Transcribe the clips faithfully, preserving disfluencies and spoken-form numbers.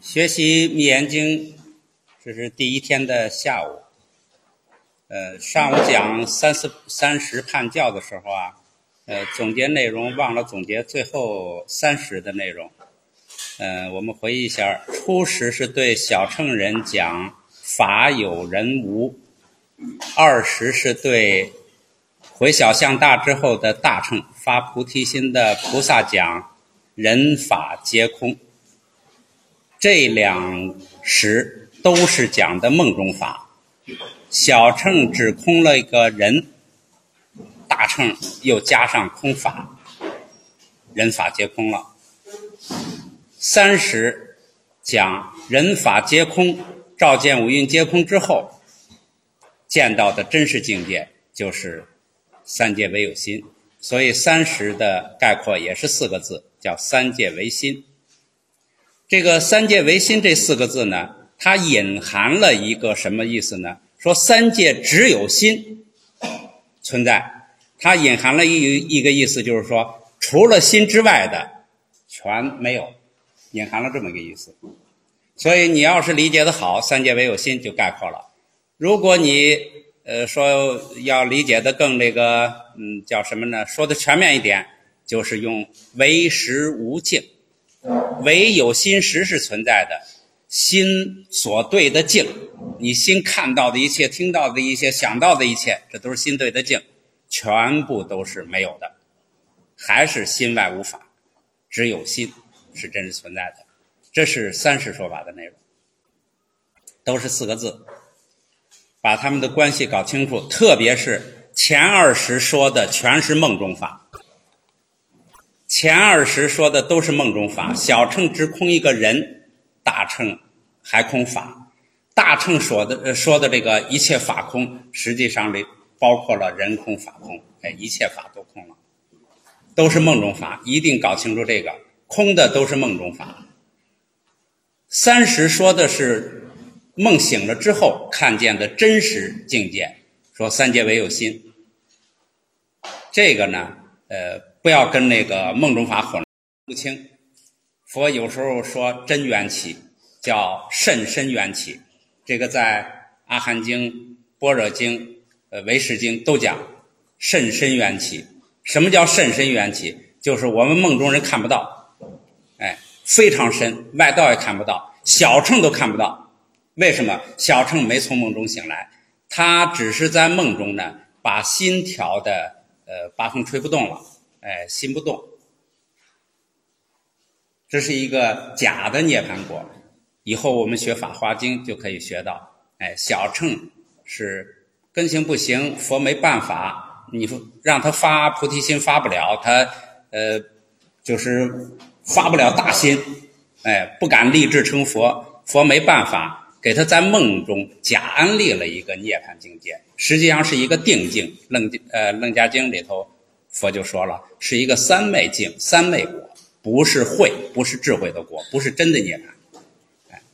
学习《密严经》，这是第一天的下午。呃，上午讲三十三十判教的时候啊，呃，总结内容忘了总结最后三十的内容。呃，我们回忆一下，初十是对小乘人讲法有人无，二十是对回小向大之后的大乘发菩提心的菩萨讲人法皆空。这两十都是讲的梦中法，小乘只空了一个人，大乘又加上空法，人法皆空了。三十讲人法皆空，照见五蕴皆空之后见到的真实境界就是三界唯有心，所以三十的概括也是四个字，叫三界唯心。这个三界唯心这四个字呢，它隐含了一个什么意思呢？说三界只有心存在，它隐含了一一个意思，就是说除了心之外的全没有，隐含了这么一个意思。所以你要是理解的好，三界唯有心就概括了。如果你呃说要理解的更那个嗯叫什么呢？说的全面一点，就是用唯识无境。唯有心识是存在的，心所对的境，你心看到的一切，听到的一切，想到的一切，这都是心对的境，全部都是没有的，还是心外无法，只有心是真实存在的。这是三十说法的内容，都是四个字，把他们的关系搞清楚，特别是前二十说的全是梦中法。前二十说的都是梦中法，小乘只空一个人，大乘还空法。大乘说的说的这个一切法空，实际上里包括了人空法空，哎，一切法都空了，都是梦中法，一定搞清楚这个，空的都是梦中法。三十说的是梦醒了之后看见的真实境界，说三界唯有心。这个呢，呃。不要跟那个梦中法混不清。佛有时候说真缘起，叫甚深缘起，这个在阿含经、般若经、呃唯识经都讲甚深缘起。什么叫甚深缘起？就是我们梦中人看不到，哎，非常深，外道也看不到，小乘都看不到。为什么？小乘没从梦中醒来，他只是在梦中呢，把心调的呃八风吹不动了。哎，心不动，这是一个假的涅槃果。以后我们学法华经就可以学到，哎，小乘是根行不行，佛没办法，你让他发菩提心发不了，他呃就是发不了大心，哎，不敢立志成佛，佛没办法，给他在梦中假安立了一个涅槃境界，实际上是一个定境。楞呃楞伽经里头。佛就说了，是一个三昧境，三昧果，不是慧，不是智慧的果，不是真的涅槃。哎，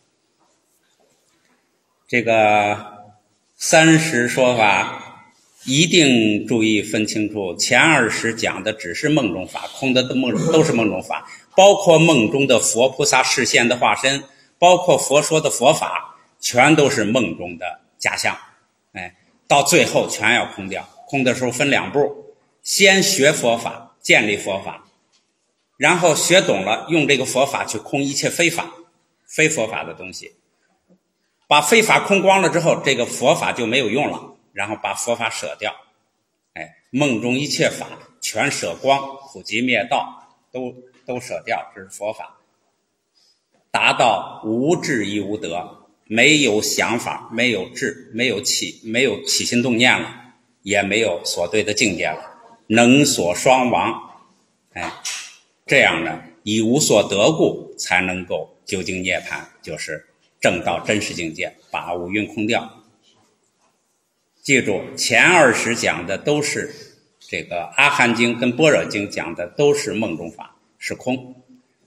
这个三十说法一定注意分清楚，前二十讲的只是梦中法，空的梦都是梦中法，包括梦中的佛菩萨示现的化身，包括佛说的佛法，全都是梦中的假象。哎，到最后全要空掉，空的时候分两步。先学佛法，建立佛法，然后学懂了，用这个佛法去空一切非法、非佛法的东西。把非法空光了之后，这个佛法就没有用了，然后把佛法舍掉。哎，梦中一切法全舍光，普及灭道，都都舍掉，这是佛法。达到无智亦无得，没有想法，没有智，没有起，没有起心动念了，也没有所对的境界了。能所双亡，哎，这样呢，以无所得故，才能够究竟涅槃，就是证到真实境界，把五蕴空掉。记住，前二十讲的都是这个阿含经跟般若经讲的都是梦中法，是空。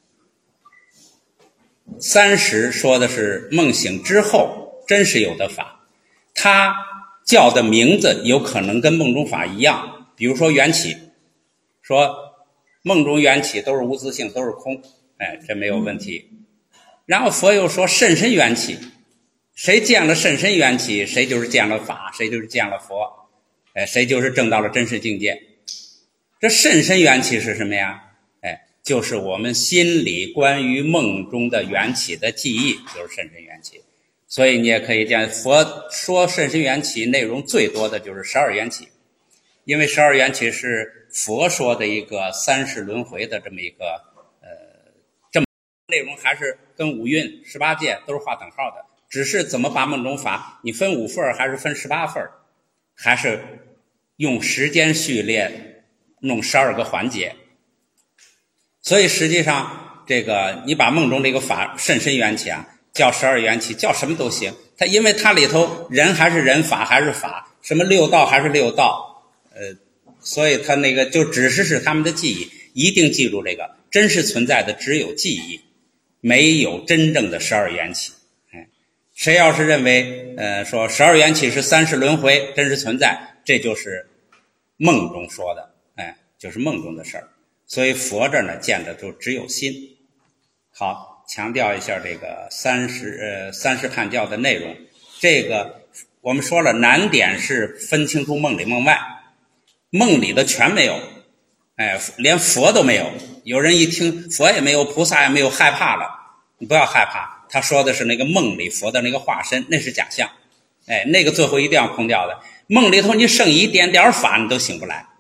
三十说的是梦醒之后真实有的法，它叫的名字有可能跟梦中法一样。比如说缘起，说梦中缘起都是无自性，都是空，哎，这没有问题。 然后佛又说甚深缘起，谁见了甚深缘起，谁就是见了法，谁就是见了佛，哎，谁就是证到了真实境界。这甚深缘起是什么呀？哎，就是我们心里关于梦中的缘起的记忆，就是甚深缘起。所以你也可以见佛说甚深缘起内容最多的就是十二缘起，因为十二缘起是佛说的一个三世轮回的这么一个呃这么内容，还是跟五蕴十八界都是划等号的，只是怎么把梦中法你分五份还是分十八份，还是用时间序列弄十二个环节。所以实际上这个你把梦中这个法甚深缘起啊叫十二缘起，叫什么都行，它因为它里头人还是人，法还是法，什么六道还是六道，呃，所以它那个就只是是他们的记忆，一定记住这个真实存在的只有记忆，没有真正的十二缘起。哎，谁要是认为呃说十二缘起是三世轮回真实存在，这就是梦中说的，哎，就是梦中的事儿。所以佛这呢见的就只有心。好，强调一下这个三十呃三世判教的内容。这个我们说了，难点是分清楚梦里梦外，梦里的全没有，哎，连佛都没有。有人一听佛也没有，菩萨也没有，害怕了。你不要害怕，他说的是那个梦里佛的那个化身，那是假象，哎，那个最后一定要空掉的。梦里头你剩一点点法你都醒不来，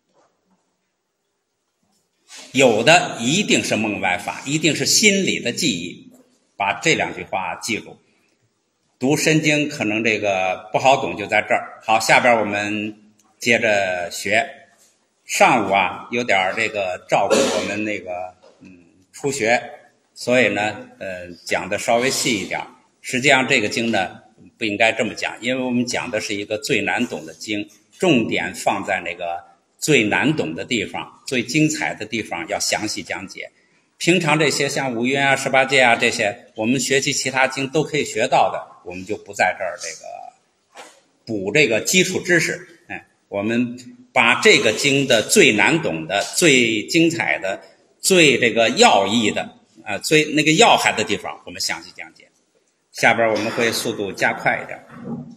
有的一定是梦外法，一定是心里的记忆。把这两句话记住。读身经可能这个不好懂，就在这儿。好，下边我们接着学。上午啊有点这个照顾我们那个嗯初学，所以呢呃讲的稍微细一点。实际上这个经呢不应该这么讲，因为我们讲的是一个最难懂的经，重点放在那个最难懂的地方，最精彩的地方要详细讲解。平常这些像五蕴啊、十八界啊这些，我们学习其他经都可以学到的，我们就不在这儿这个补这个基础知识。哎，我们把这个经的最难懂的、最精彩的、最这个要义的啊、呃，最那个要害的地方，我们详细讲解。下边我们会速度加快一点。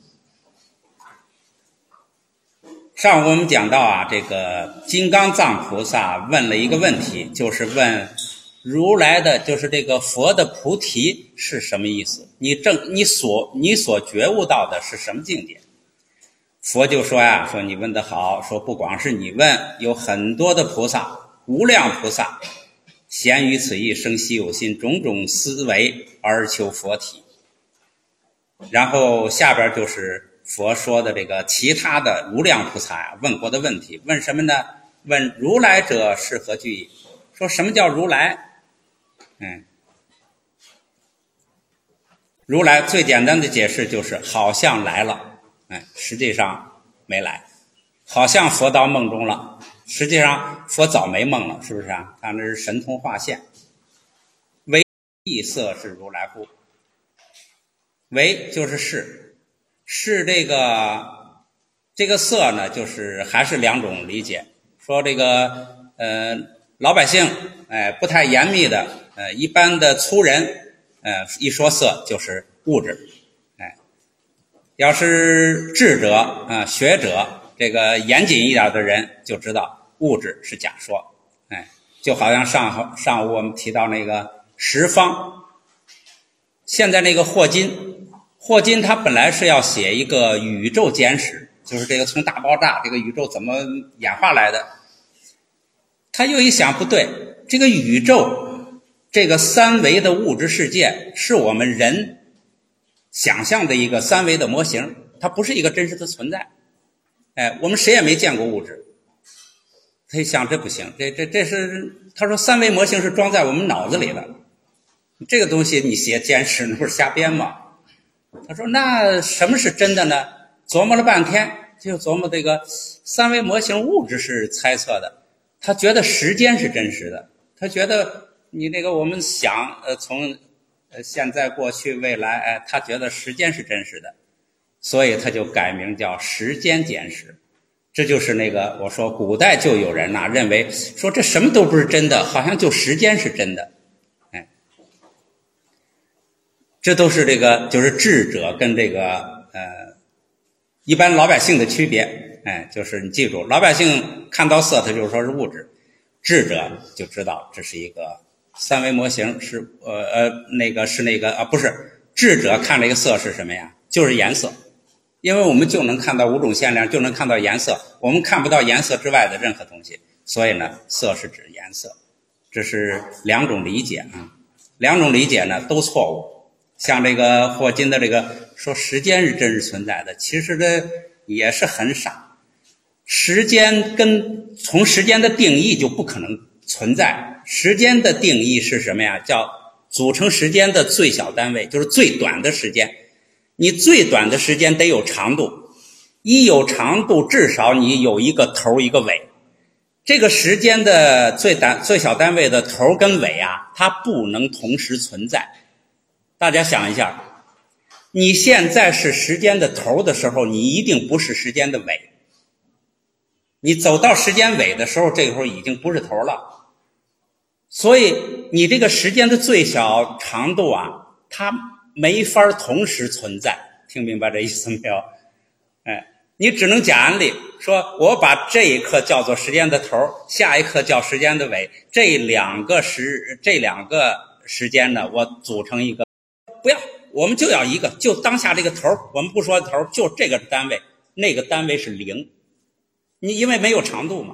上午我们讲到啊，这个金刚藏菩萨问了一个问题，就是问如来的，就是这个佛的菩提是什么意思？你正你所你所觉悟到的是什么境界？佛就说呀，说你问得好，说不光是你问，有很多的菩萨，无量菩萨，咸于此意，生稀有心，种种思维而求佛体。然后下边就是佛说的这个其他的无量菩萨呀问过的问题，问什么呢？问如来者是何具意？说什么叫如来？嗯，如来最简单的解释就是好像来了，哎，实际上没来。好像佛到梦中了，实际上佛早没梦了，是不是啊？他那是神通化现。唯异色是如来乎？唯就是是，是这个这个色呢，就是还是两种理解。说这个呃老百姓哎、呃、不太严密的呃一般的粗人呃一说色就是物质，哎，要是智者啊、呃、学者这个严谨一点的人就知道物质是假说，哎，就好像上上午我们提到那个十方，现在那个霍金。霍金他本来是要写一个宇宙简史，就是这个从大爆炸这个宇宙怎么演化来的。他又一想，不对，这个宇宙这个三维的物质世界是我们人想象的一个三维的模型，它不是一个真实的存在。哎，我们谁也没见过物质。他一想，这不行，这这这是他说三维模型是装在我们脑子里的，这个东西你写简史那不是瞎编吗？他说那什么是真的呢？琢磨了半天，就琢磨这个三维模型物质是猜测的，他觉得时间是真实的，他觉得你这个我们想呃从呃现在过去未来，哎，他觉得时间是真实的，所以他就改名叫时间简史。这就是那个我说古代就有人呐、啊、认为说这什么都不是真的，好像就时间是真的。哎， 这都是这个就是智者跟这个呃一般老百姓的区别。哎，就是你记住，老百姓看到色，他就说是物质，智者就知道这是一个三维模型，是呃呃那个是那个啊不是，智者看这个色是什么呀？就是颜色，因为我们就能看到五种限量，就能看到颜色，我们看不到颜色之外的任何东西，所以呢，色是指颜色，这是两种理解啊，两种理解呢都错误。像这个霍金的这个说时间是真实存在的，其实这也是很傻。时间跟从时间的定义就不可能存在，时间的定义是什么呀？叫组成时间的最小单位，就是最短的时间。你最短的时间得有长度，一有长度至少你有一个头一个尾。这个时间的最单最小单位的头跟尾啊，它不能同时存在。大家想一下，你现在是时间的头的时候，你一定不是时间的尾。你走到时间尾的时候，这个时候已经不是头了。所以你这个时间的最小长度啊，它没法同时存在。听明白这意思没有？哎，你只能假案例，说我把这一刻叫做时间的头，下一刻叫时间的尾，这两个时这两个时间呢，我组成一个，不要，我们就要一个，就当下这个头，我们不说头，就这个单位，那个单位是零。你因为没有长度嘛，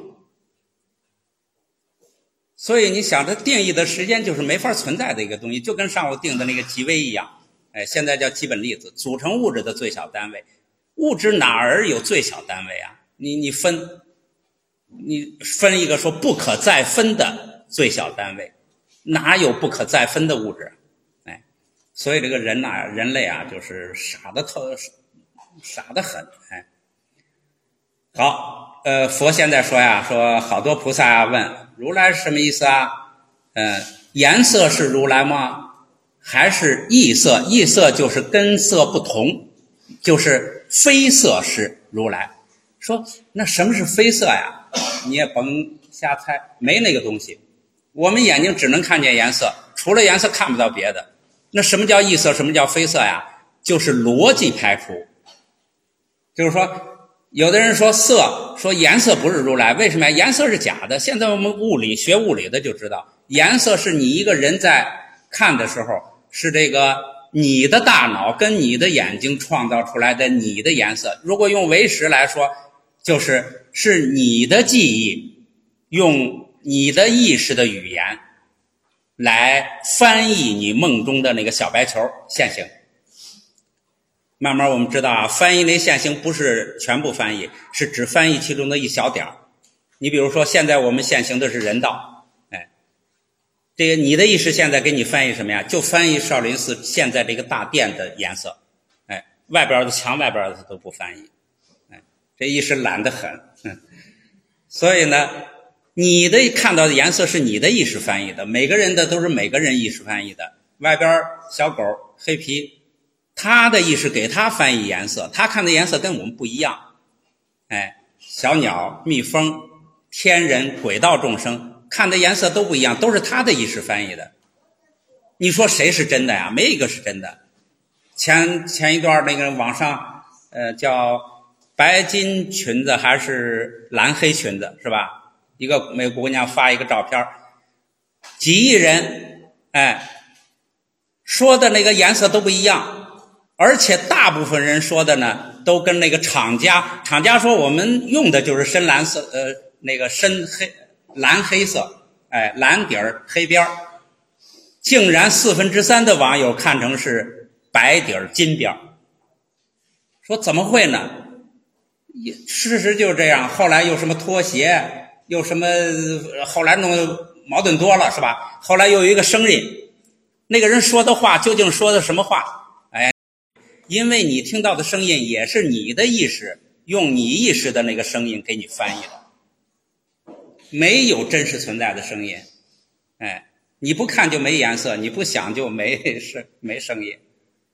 所以你想它定义的时间就是没法存在的一个东西，就跟上午定的那个极微一样。哎，现在叫基本粒子，组成物质的最小单位。物质哪儿有最小单位啊？你你分你分一个说不可再分的最小单位，哪有不可再分的物质？哎，所以这个人呐、啊，人类啊，就是傻的透，傻的很。哎，好。呃，佛现在说呀，说好多菩萨啊问如来是什么意思啊？嗯、呃，颜色是如来吗？还是异色？异色就是跟色不同，就是非色是如来。说那什么是非色呀？你也甭瞎猜，没那个东西。我们眼睛只能看见颜色，除了颜色看不到别的。那什么叫异色？什么叫非色呀？就是逻辑排除，就是说。有的人说色，说颜色不是如来，为什么呀？颜色是假的。现在我们物理学物理的就知道，颜色是你一个人在看的时候，是这个你的大脑跟你的眼睛创造出来的你的颜色。如果用唯识来说，就是是你的记忆用你的意识的语言来翻译你梦中的那个小白球现形。慢慢我们知道啊，翻译那现形不是全部翻译，是只翻译其中的一小点。你比如说现在我们现行的是人道，哎，这个你的意识现在给你翻译什么呀？就翻译少林寺现在这个大殿的颜色，哎，外边的墙外边的都不翻译，哎，这意识懒得很。嗯，所以呢，你的看到的颜色是你的意识翻译的，每个人的都是每个人意识翻译的。外边小狗黑皮，他的意识给他翻译颜色，他看的颜色跟我们不一样。哎，小鸟、蜜蜂、天人、鬼道众生看的颜色都不一样，都是他的意识翻译的。你说谁是真的呀？没一个是真的。前前一段那个网上呃叫白金裙子还是蓝黑裙子是吧？一个美国姑娘发一个照片，几亿人哎说的那个颜色都不一样。而且大部分人说的呢，都跟那个厂家，厂家说我们用的就是深蓝色，呃，那个深黑蓝黑色，哎，蓝底儿黑边儿，竟然四分之三的网友看成是白底儿金边儿，说怎么会呢？事实就是这样。后来又什么拖鞋，又什么，后来弄矛盾多了是吧？后来又有一个声音，那个人说的话究竟说的什么话？因为你听到的声音也是你的意识用你意识的那个声音给你翻译的，没有真实存在的声音。哎，你不看就没颜色，你不想就没声没声音。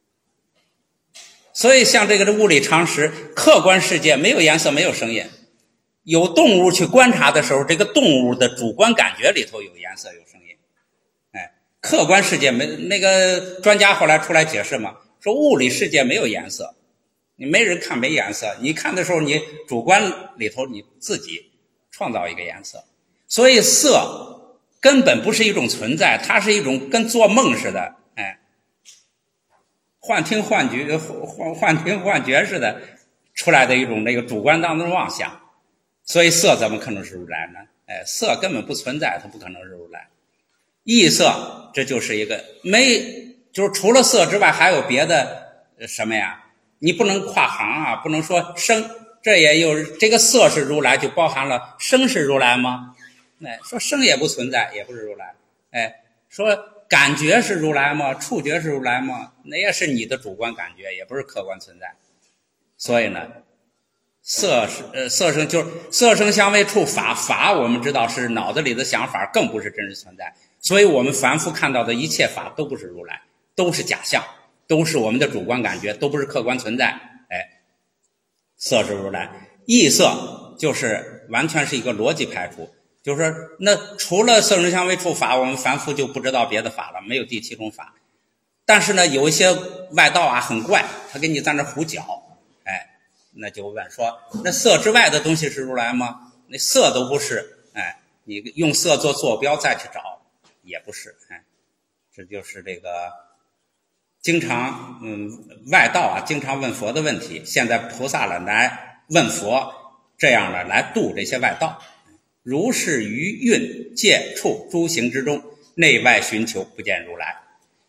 所以像这个物理常识，客观世界没有颜色没有声音，有动物去观察的时候，这个动物的主观感觉里头有颜色有声音。哎， 客观世界没那个专家后来出来解释嘛，说物理世界没有颜色，你没人看没颜色，你看的时候你主观里头你自己创造一个颜色，所以色根本不是一种存在，它是一种跟做梦似的，哎，幻听幻觉幻幻听幻觉似的出来的一种那个主观当中的妄想，所以色怎么可能是如来呢？哎，色根本不存在，它不可能是如来。异色这就是一个没，就是除了色之外还有别的什么呀？你不能跨行啊，不能说声，这也有这个色是如来，就包含了声是如来吗？哎，说声也不存在，也不是如来。哎，说感觉是如来吗？触觉是如来吗？那也是你的主观感觉，也不是客观存在。所以呢，色是呃色声就是色声香味触法，法我们知道是脑子里的想法，更不是真实存在。所以我们凡夫看到的一切法都不是如来，都是假象，都是我们的主观感觉，都不是客观存在。哎，色是如来，异色就是完全是一个逻辑排除，就是说那除了色声香味触法，我们凡夫就不知道别的法了，没有第七种法。但是呢，有一些外道啊很怪，他给你在那胡搅，哎，那就问说，那色之外的东西是如来吗？那色都不是，哎，你用色做坐标再去找也不是，哎，这就是这个经常嗯外道啊经常问佛的问题，现在菩萨了来问佛，这样的来度这些外道。如是于蕴界处诸行之中，内外寻求不见如来。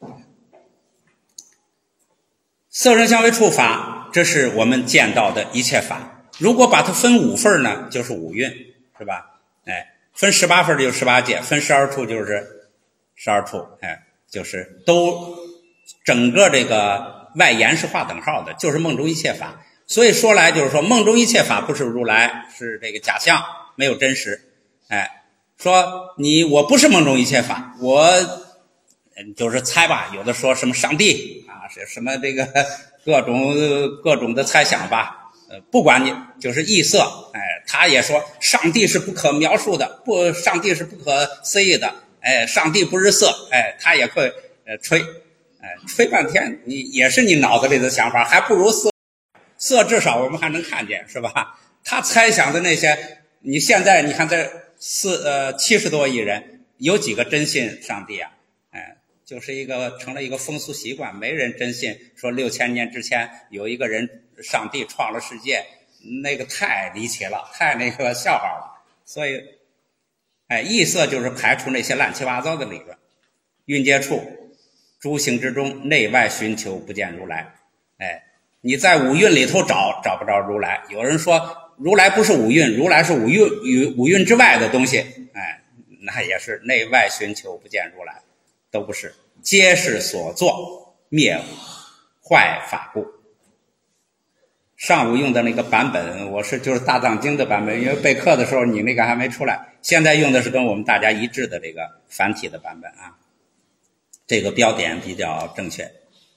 色声香味触法，这是我们见到的一切法。如果把它分五份呢，就是五蕴，是吧？哎，分十八份就是十八界，分十二处就是十二处，哎，就是都整个这个外延是画等号的，就是梦中一切法。所以说来就是说，梦中一切法不是如来，是这个假象，没有真实。哎，说你我不是梦中一切法，我就是猜吧，有的说什么上帝啊，是什么这个各种各种的猜想吧，呃，不管你就是异色，哎，他也说上帝是不可描述的，不，上帝是不可思议的，哎，上帝不是色，哎，他也会呃吹，哎，吹半天，你也是你脑子里的想法，还不如色，色至少我们还能看见，是吧？他猜想的那些，你现在你看这四呃七十多亿人，有几个真信上帝啊？哎。就是一个成了一个风俗习惯，没人真信说六千年之前有一个人上帝创了世界，那个太离奇了，太那个笑话了。所以，哎，异色就是排除那些乱七八糟的理论。蕴界处诸行之中，内外寻求不见如来。哎，你在五蕴里头找找不着如来。有人说如来不是五蕴，如来是五蕴五蕴之外的东西。哎，那也是内外寻求不见如来。都不是，皆是所作灭坏法故。上午用的那个版本，我是就是大藏经的版本，因为备课的时候你那个还没出来，现在用的是跟我们大家一致的这个繁体的版本啊，这个标点比较正确。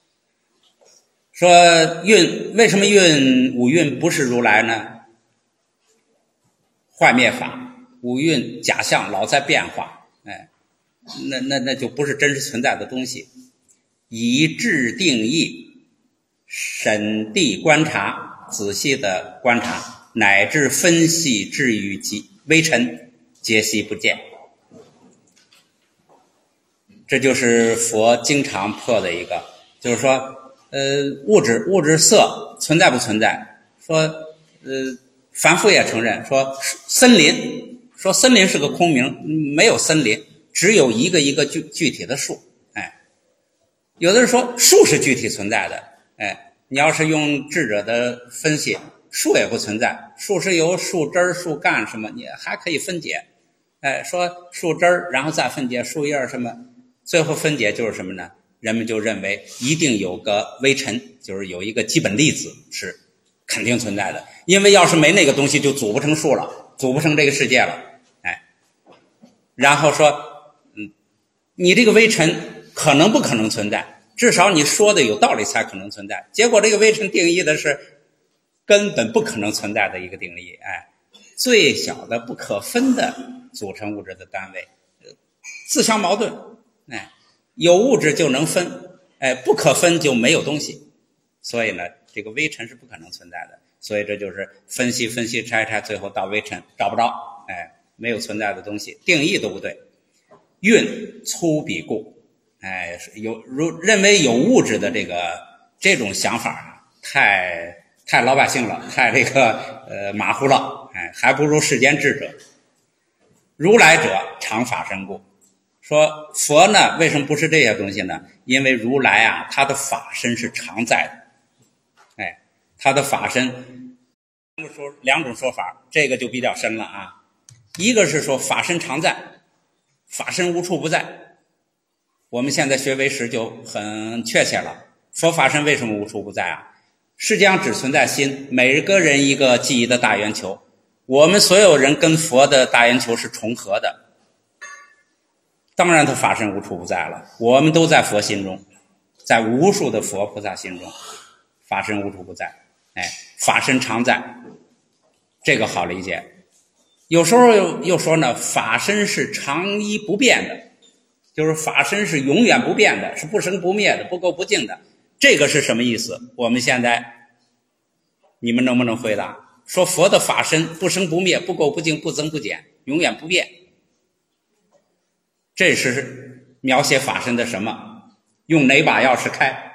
说蕴为什么蕴五蕴不是如来呢？坏灭法，五蕴假象老在变化，哎。那那那就不是真实存在的东西，以智定义，审谛观察，仔细的观察，乃至分析至于极微尘，皆悉不见。这就是佛经常破的一个，就是说，呃，物质物质色存在不存在？说，呃，凡夫也承认，说森林，说森林是个空名，没有森林。只有一个一个具具体的树，哎，有的人说树是具体存在的，哎，你要是用智者的分析，树也不存在，树是由树枝、树干什么，你还可以分解，哎，说树枝然后再分解树叶什么，最后分解就是什么呢？人们就认为一定有个微尘，就是有一个基本粒子是肯定存在的，因为要是没那个东西，就组不成树了，组不成这个世界了，哎，然后说。你这个微尘可能不可能存在，至少你说的有道理才可能存在，结果这个微尘定义的是根本不可能存在的一个定义，哎，最小的不可分的组成物质的单位，自相矛盾，哎， 有物质就能分，哎，不可分就没有东西。所以呢，这个微尘是不可能存在的。所以这就是分析分析拆拆，最后到微尘找不着，哎，没有存在的东西，定义都不对。运粗鄙故，哎，有如认为有物质的这个这种想法啊，太太老百姓了，太这个呃马虎了，哎，还不如世间智者。如来者常法身故，说佛呢为什么不是这些东西呢？因为如来啊，他的法身是常在的，哎，他的法身说两种说法，这个就比较深了啊。一个是说法身常在，法身无处不在。我们现在学唯识就很确切了，佛法身为什么无处不在啊？世界上只存在心，每个人一个记忆的大圆球，我们所有人跟佛的大圆球是重合的，当然他法身无处不在了，我们都在佛心中，在无数的佛菩萨心中，法身无处不在，哎，法身常在，这个好理解。有时候又又说呢，法身是常一不变的，就是法身是永远不变的，是不生不灭的，不垢不净的。这个是什么意思？我们现在你们能不能回答？说佛的法身不生不灭，不垢不净，不增不减，永远不变，这是描写法身的什么？用哪把钥匙开？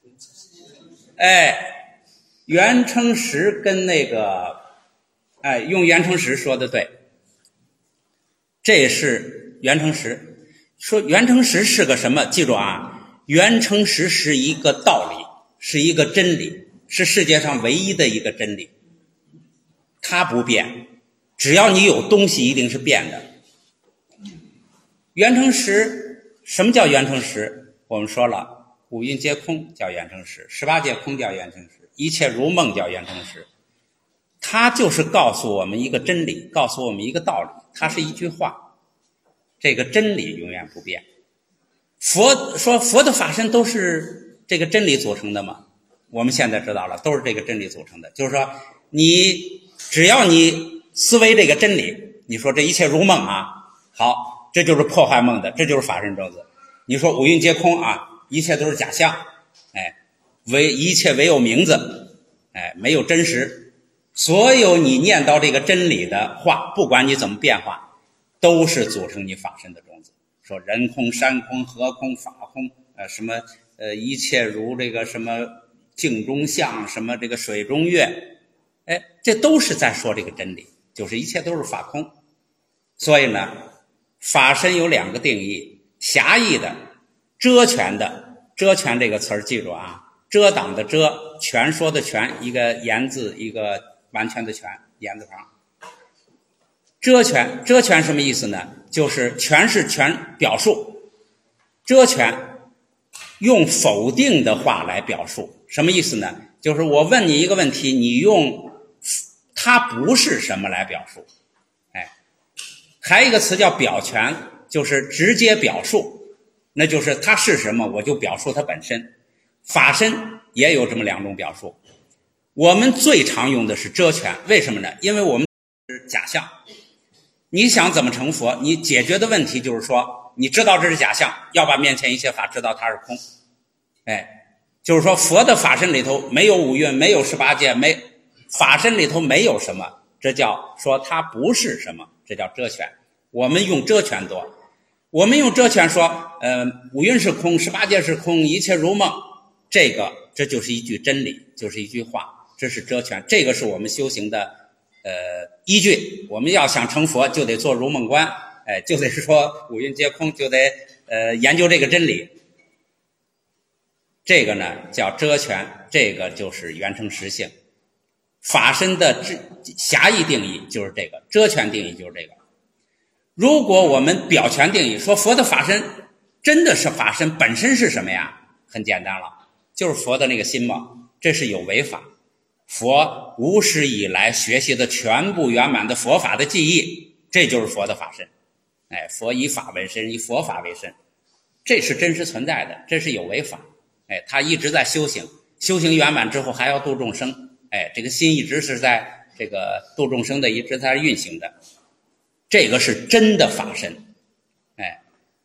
哎，圆称实跟那个哎，用圆称实说的对，这是圆称实。说圆称实是个什么？记住啊，圆称实是一个道理，是一个真理，是世界上唯一的一个真理，它不变，只要你有东西一定是变的。圆称实，什么叫圆称实？我们说了，五蕴皆空叫圆称实，十八界空叫圆称实，一切如梦叫圆称实。它就是告诉我们一个真理，告诉我们一个道理，它是一句话，这个真理永远不变。佛说佛的法身都是这个真理组成的吗？我们现在知道了，都是这个真理组成的。就是说你只要你思维这个真理，你说这一切如梦啊，好，这就是破坏梦的，这就是法身正子。你说五蕴皆空啊，一切都是假象，哎，唯一切唯有名字，哎，没有真实。所有你念到这个真理的话，不管你怎么变化，都是组成你法身的种子。说人空山空河空法空，呃，什么呃一切如这个什么镜中像，什么这个水中月，哎，这都是在说这个真理，就是一切都是法空。所以呢，法身有两个定义，狭义的、遮全的。遮全这个词儿记住啊，遮挡的遮，全说的全，一个言字，一个完全的全，言字旁。遮全，遮全什么意思呢？就是全是全表述，遮全用否定的话来表述，什么意思呢？就是我问你一个问题，你用它不是什么来表述。哎，还有一个词叫表全，就是直接表述，那就是它是什么我就表述它本身。法身也有这么两种表述，我们最常用的是遮全，为什么呢？因为我们是假象，你想怎么成佛，你解决的问题就是说你知道这是假象，要把面前一切法知道它是空。哎，就是说佛的法身里头没有五蕴，没有十八界，没法身里头没有什么，这叫说它不是什么，这叫遮全。我们用遮全多，我们用遮全说呃，五蕴是空，十八界是空，一切如梦，这个这就是一句真理，就是一句话，这是遮全，这个是我们修行的呃依据。我们要想成佛就得做如梦观，哎，就得说五蕴皆空，就得呃研究这个真理。这个呢叫遮全，这个就是圆成实性。法身的狭义定义就是这个，遮全定义就是这个。如果我们表全定义，说佛的法身真的是法身本身是什么呀？很简单了，就是佛的那个心嘛，这是有为法。佛无始以来学习的全部圆满的佛法的记忆，这就是佛的法身。哎，佛以法为身，以佛法为身，这是真实存在的，这是有为法。哎，他一直在修行，修行圆满之后还要度众生。哎，这个心一直是在这个度众生的，一直在运行的，这个是真的法身。哎，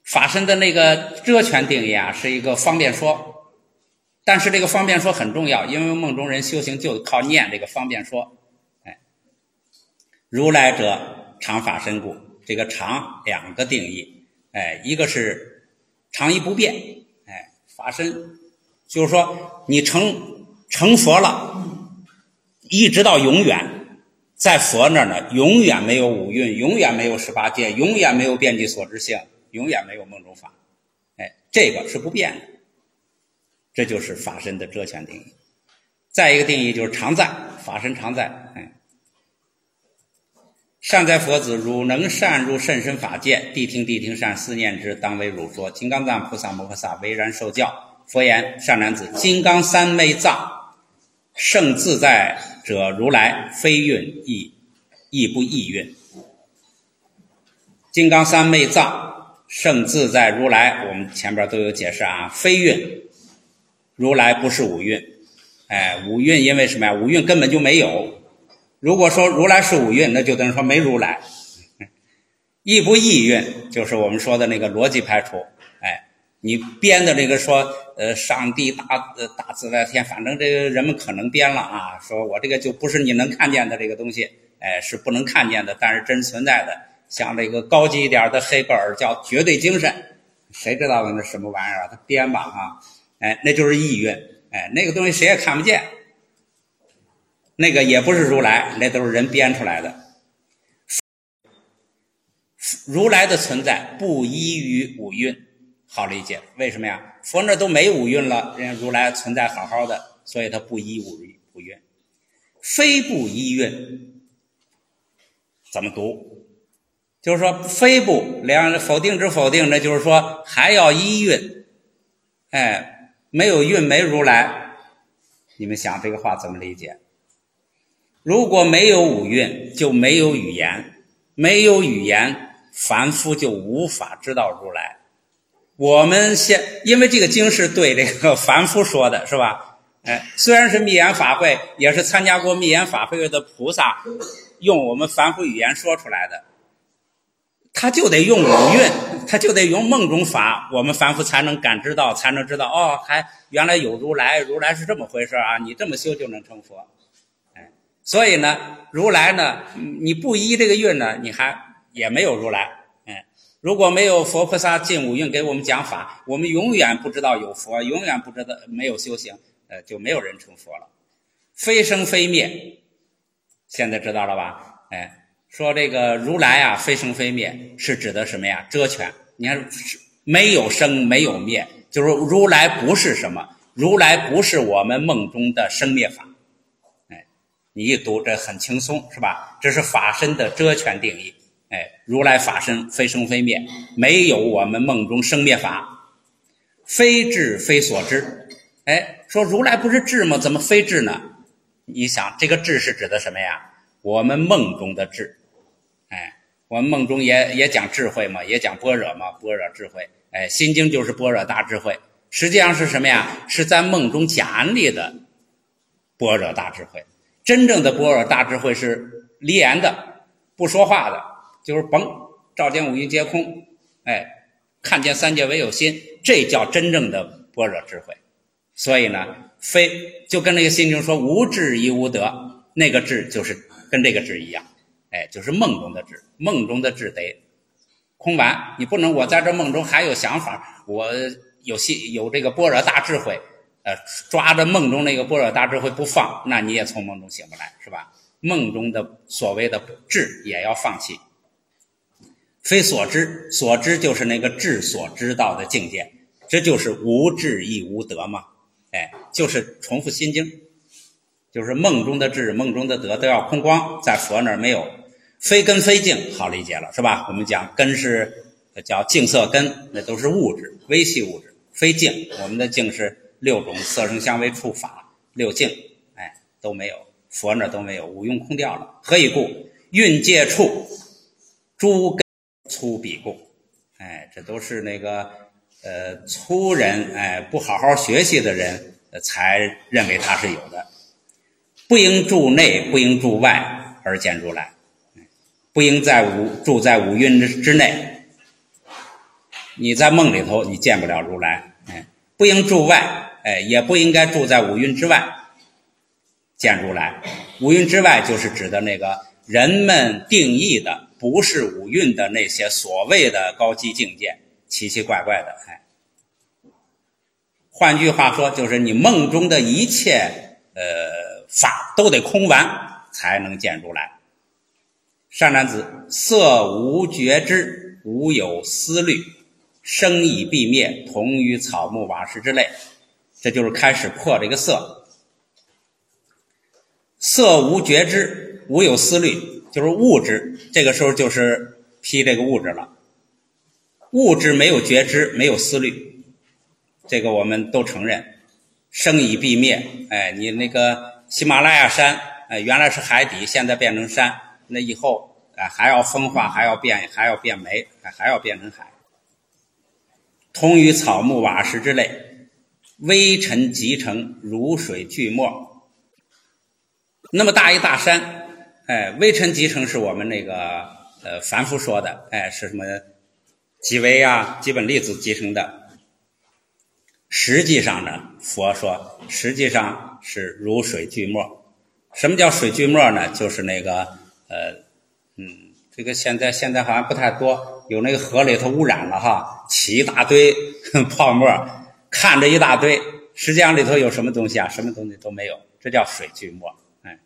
法身的那个遮权定义啊，是一个方便说，但是这个方便说很重要，因为梦中人修行就靠念这个方便说。哎，如来者常法身故，这个常两个定义，哎，一个是常一不变，哎，法身就是说你成成佛了，一直到永远，在佛那儿呢，永远没有五蕴，永远没有十八界，永远没有遍计所知性，永远没有梦中法，哎，这个是不变的，这就是法身的遮权定义。再一个定义就是常在，法身常在。哎，善哉佛子，汝能善入甚深法界，谛听谛听善思念之，当为汝说。金刚藏菩萨摩诃萨为然受教。佛言：善男子，金刚三昧藏胜自在者如来，非蕴亦亦不异蕴。金刚三昧藏胜自在如来，我们前边都有解释啊，非蕴，如来不是五蕴。哎，五蕴因为什么呀？五蕴根本就没有。如果说如来是五蕴，那就等于说没如来。亦不异蕴，就是我们说的那个逻辑排除。哎，你编的这个说呃上帝大呃大自在天，反正这个人们可能编了啊，说我这个就不是你能看见的这个东西，哎，是不能看见的，但是真存在的。像这个高级一点的黑格尔叫绝对精神，谁知道那什么玩意儿啊？他编吧啊，哎，那就是异蕴。哎，那个东西谁也看不见，那个也不是如来，那都是人编出来的。如来的存在不依于五蕴，好理解。为什么呀？佛那都没五蕴了，人家如来存在好好的，所以他不依五五蕴。非不依蕴，怎么读？就是说非不，两否定之否定，那就是说还要依蕴。哎，没有蕴没如来，你们想这个话怎么理解？如果没有五蕴，就没有语言，没有语言，凡夫就无法知道如来。我们现因为这个经是对这个凡夫说的，是吧？哎，虽然是密言法会，也是参加过密言法会的菩萨用我们凡夫语言说出来的，他就得用五蕴，他就得用梦中法，我们凡夫才能感知到，才能知道哦，还原来有如来，如来是这么回事啊！你这么修就能成佛。哎，所以呢，如来呢，你不依这个蕴呢，你还也没有如来。哎，如果没有佛菩萨进五蕴给我们讲法，我们永远不知道有佛，永远不知道没有修行，呃，就没有人成佛了。非生非灭，现在知道了吧？哎。说这个如来啊，非生非灭，是指的什么呀？遮权。你看，没有生，没有灭，就是如来不是什么？如来不是我们梦中的生灭法。哎，你一读这很轻松，是吧？这是法身的遮权定义。哎，如来法身非生非灭，没有我们梦中生灭法，非智非所知。哎，说如来不是智吗？怎么非智呢？你想，这个智是指的什么呀？我们梦中的智。哎，我们梦中也也讲智慧嘛，也讲般若嘛，般若智慧。哎，心经就是般若大智慧，实际上是什么呀？是在梦中假安立的般若大智慧。真正的般若大智慧是离言的，不说话的，就是甭照见五蕴皆空，哎，看见三界唯有心，这叫真正的般若智慧。所以呢，非就跟那个心经说无智亦无得，那个智就是跟这个智一样。哎，就是梦中的智，梦中的智得空完，你不能我在这梦中还有想法，我有戏有这个般若大智慧，呃，抓着梦中那个般若大智慧不放，那你也从梦中醒不来，是吧？梦中的所谓的智也要放弃。非所知，所知就是那个智所知道的境界，这就是无智亦无得嘛。哎，就是重复心经，就是梦中的智，梦中的得都要空光，在佛那儿没有。非根非净，好理解了，是吧？我们讲根是叫净色根，那都是物质，微细物质。非净，我们的净是六种色声香味触法六净，哎，都没有，佛那都没有，五蕴空掉了。何以故？蕴界处诸根粗彼故。哎，这都是那个呃粗人，哎，不好好学习的人、呃、才认为它是有的。不应住内，不应住外而见如来，不应在五住在五蕴之内。 你在梦里头你见不了如来，哎，不应住外，哎，也不应该住在五蕴之外见如来。五蕴之外就是指的那个人们定义的不是五蕴的那些所谓的高级境界，奇奇怪怪的。哎，换句话说，就是你梦中的一切呃法都得空完才能见如来。善男子，色无觉知，无有思虑，生已毕灭，同于草木瓦石之类。这就是开始破这个色。色无觉知，无有思虑，就是物质，这个时候就是批这个物质了。物质没有觉知，没有思虑，这个我们都承认。生已毕灭，哎，你那个喜马拉雅山，哎，原来是海底，现在变成山，那以后哎还要风化，还要变，还要变煤，还要变成海。同于草木瓦石之类，微尘集成，如水聚沫。那么大一大山，哎，微尘集成是我们那个呃凡夫说的，哎，是什么几维啊，基本粒子集成的。实际上呢，佛说实际上是如水聚沫。什么叫水聚沫呢？就是那个呃嗯这个现在现在好像不太多，有那个河里头污染了哈，起一大堆泡沫，看着一大堆，实际上里头有什么东西啊？什么东西都没有，这叫水聚沫。哎，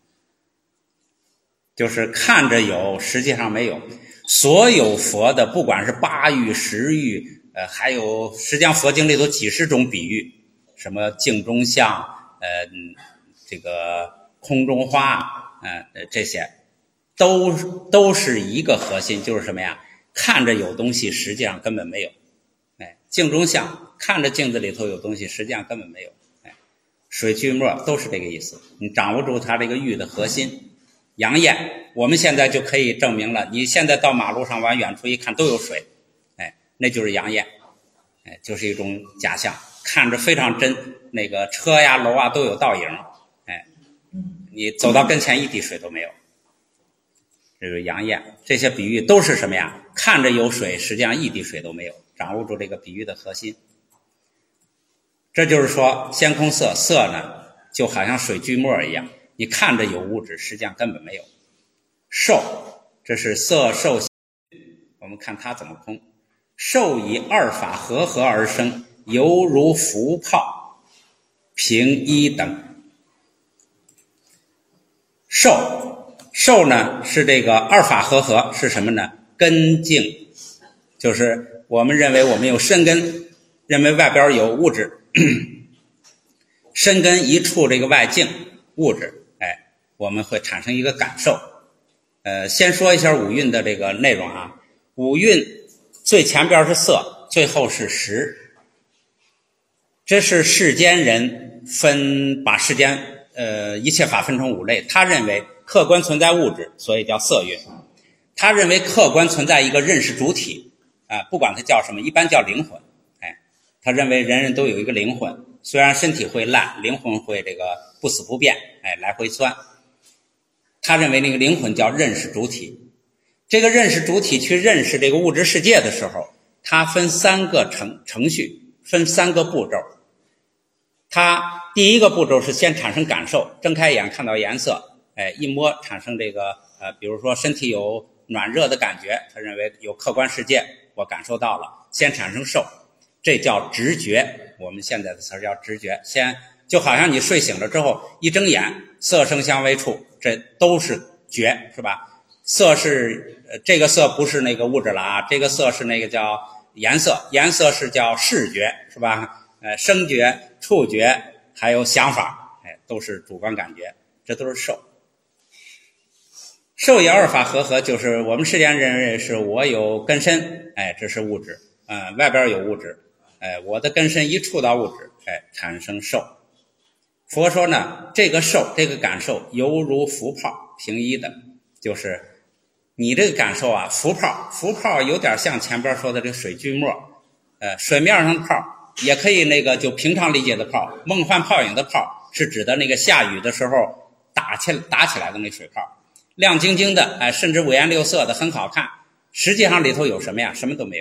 就是看着有，实际上没有。所有佛的，不管是八喻、十喻，呃，还有实际上佛经里头几十种比喻，什么镜中像，呃，这个空中花，呃，这些都都是一个核心，就是什么呀？看着有东西，实际上根本没有。哎，镜中像，看着镜子里头有东西，实际上根本没有。哎，水聚沫都是这个意思。你掌握住它这个喻的核心。阳焰，我们现在就可以证明了，你现在到马路上往远处一看都有水，哎，那就是阳焰，哎，就是一种假象，看着非常真，那个车呀楼啊都有倒影，哎，你走到跟前一滴水都没有，这个阳焰。这些比喻都是什么呀？看着有水，实际上一滴水都没有，掌握住这个比喻的核心。这就是说先空色，色呢就好像水聚沫一样，你看着有物质，实际上根本没有。受，这是色受，我们看它怎么空。受以二法合合而生，犹如浮泡，平一等。受，受呢是这个二法合合，是什么呢？根境，就是我们认为我们有身根，认为外边有物质，身根一触这个外境物质，哎，我们会产生一个感受。呃，先说一下五蕴的这个内容啊。五蕴最前边是色，最后是识。这是世间人分把世间呃一切法分成五类。他认为客观存在物质，所以叫色蕴。他认为客观存在一个认识主体，啊、呃，不管它叫什么，一般叫灵魂。哎，他认为人人都有一个灵魂，虽然身体会烂，灵魂会这个不死不变，哎，来回窜。他认为那个灵魂叫认识主体。这个认识主体去认识这个物质世界的时候，它分三个程程序，分三个步骤。它第一个步骤是先产生感受，睁开眼看到颜色，哎，一摸产生这个呃，比如说身体有暖热的感觉，他认为有客观世界，我感受到了，先产生受，这叫直觉。我们现在的词叫直觉。先就好像你睡醒了之后，一睁眼，色声香味触，这都是觉，是吧？色是、呃、这个色不是那个物质了啊，这个色是那个叫颜色，颜色是叫视觉，是吧？呃，声觉、触觉还有想法，哎，都是主观感觉，这都是受。受以二法合合，就是我们世间认为是我有根身，哎，这是物质，呃，外边有物质，哎，我的根身一触到物质，哎，产生受。佛说呢，这个受，这个感受犹如浮泡，平一的，就是你这个感受啊，浮泡，浮泡有点像前边说的这个水聚沫，呃，水面上的泡，也可以那个就平常理解的泡，梦幻泡影的泡，是指的那个下雨的时候打起打起来的那水泡，亮晶晶的，哎，甚至五颜六色的，很好看。实际上里头有什么呀？什么都没有，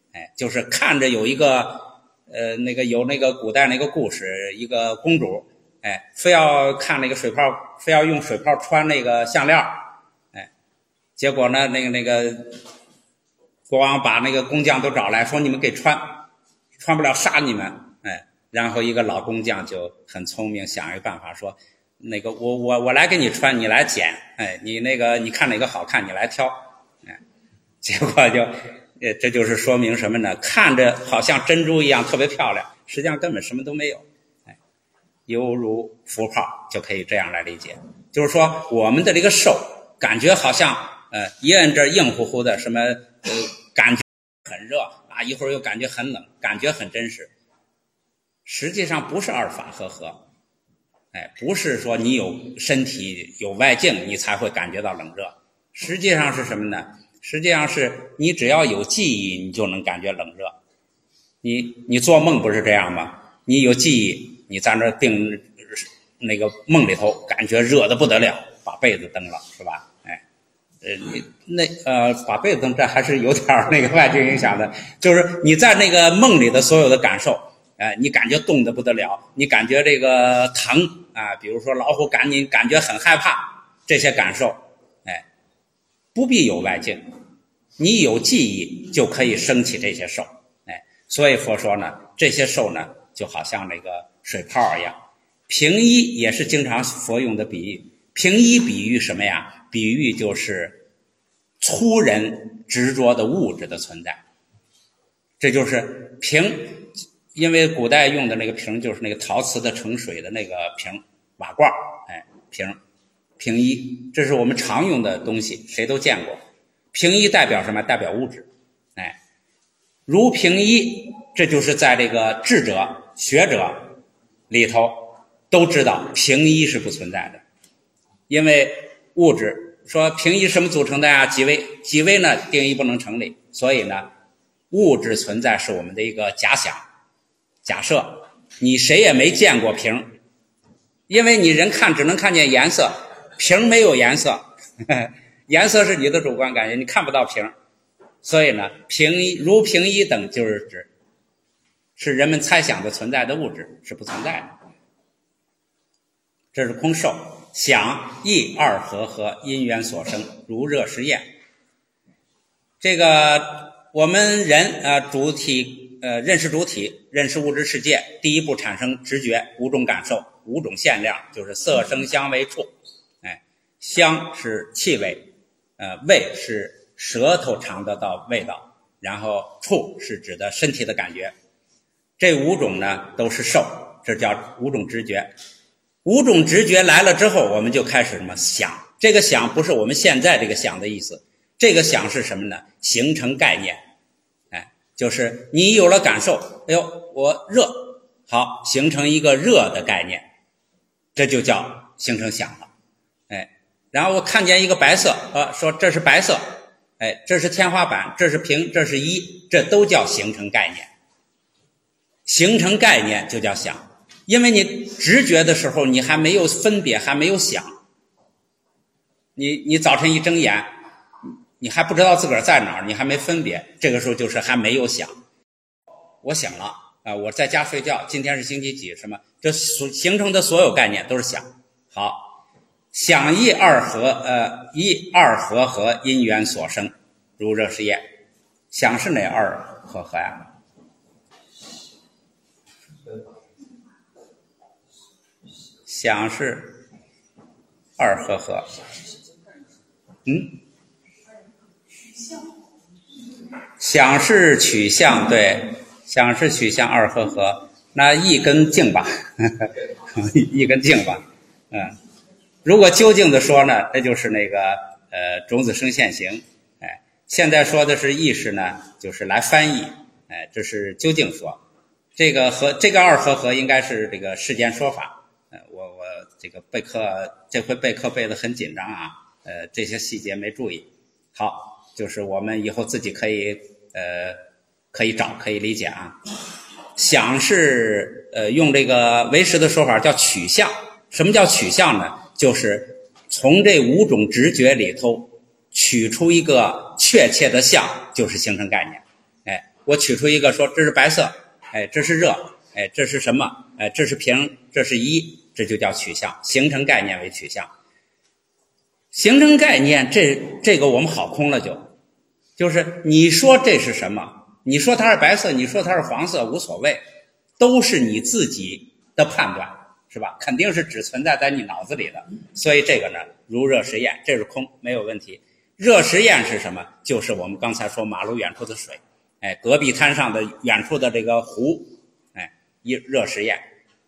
哎，就是看着有一个呃那个有那个古代那个故事，一个公主，哎，非要看那个水泡，非要用水泡穿那个项链，哎，结果呢那个那个国王把那个工匠都找来，说你们给穿，穿不了杀你们，哎，然后一个老工匠就很聪明，想一个办法说，那个我我我来给你穿，你来剪，哎，你那个你看哪个好看，你来挑，哎，结果就，呃，这就是说明什么呢？看着好像珍珠一样特别漂亮，实际上根本什么都没有，哎，犹如浮泡，就可以这样来理解。就是说，我们的这个受感觉好像，呃，一摁这硬乎乎的，什么呃，感觉很热啊，一会儿又感觉很冷，感觉很真实。实际上不是二法合合。哎，不是说你有身体有外境你才会感觉到冷热，实际上是什么呢？实际上是你只要有记忆你就能感觉冷热。你你做梦不是这样吗？你有记忆，你在那定那个梦里头感觉热得不得了，把被子蹬了，是吧？哎，呃你那呃把被子蹬这还是有点那个外境影响的，就是你在那个梦里的所有的感受。哎，你感觉冻得不得了，你感觉这个疼啊，比如说老虎赶你，感觉很害怕，这些感受，哎，不必有外境，你有记忆就可以升起这些受，哎，所以佛说呢，这些受呢，就好像那个水泡一样。平一也是经常佛用的比喻，平一比喻什么呀？比喻就是粗人执着的物质的存在，这就是平。因为古代用的那个瓶就是那个陶瓷的盛水的那个瓶，瓦罐，哎，瓶，瓶一，这是我们常用的东西，谁都见过。瓶一代表什么？代表物质，哎，如瓶一，这就是在这个智者、学者里头都知道瓶一是不存在的，因为物质说瓶一什么组成的呀？几微，几微呢？定义不能成立，所以呢，物质存在是我们的一个假想。假设你谁也没见过瓶，因为你人看只能看见颜色，瓶没有颜色，呵呵，颜色是你的主观感觉，你看不到瓶，所以呢，瓶一如瓶一等就是指是人们猜想的存在的物质，是不存在的。这是空受。想意二合合，因缘所生，如热实验。这个我们人啊、呃，主体。呃，认识主体，认识物质世界，第一步产生直觉，五种感受，五种限量，就是色声香味触。哎，香是气味，呃，味是舌头尝得到味道，然后触是指的身体的感觉。这五种呢都是受，这叫五种直觉。五种直觉来了之后，我们就开始什么想。这个想不是我们现在这个想的意思，这个想是什么呢？形成概念。就是你有了感受，哎呦，我热，好，形成一个热的概念，这就叫形成想了。哎，然后我看见一个白色，呃，说这是白色，哎，这是天花板，这是屏，这是一，这都叫形成概念。形成概念就叫想，因为你直觉的时候，你还没有分别，还没有想。你你早晨一睁眼，你还不知道自个儿在哪儿，你还没分别，这个时候就是还没有想。我想了啊，我在家睡觉，今天是星期几，什么，这形成的所有概念都是想。好，想意二合，呃，一二合合，因缘所生，如热实验。想是哪二合合呀？想是二合合。嗯。想是取向，对，想是取向二合合，那意跟境吧，意跟境吧，嗯，如果究竟的说呢，这就是那个呃种子生现行，哎，现在说的是意识呢，就是来翻译，哎，这是究竟说，这个和这个二合合应该是这个世间说法，呃，我我这个备课这回备课备得很紧张啊，呃，这些细节没注意，好。就是我们以后自己可以呃可以找可以理解啊。想是呃用这个唯识的说法叫取向。什么叫取向呢？就是从这五种直觉里头取出一个确切的相，就是形成概念。哎， 我取出一个说这是白色，哎，这是热，哎，这是什么？哎，这是平，这是一，这就叫取向，形成概念为取向。形成概念，这这个我们好空了就，就是你说这是什么？你说它是白色，你说它是黄色，无所谓，都是你自己的判断，是吧？肯定是只存在在你脑子里的。所以这个呢，如热实验，这是空，没有问题。热实验是什么？就是我们刚才说马路远处的水，哎，戈壁滩上的远处的这个湖，哎，一热实验。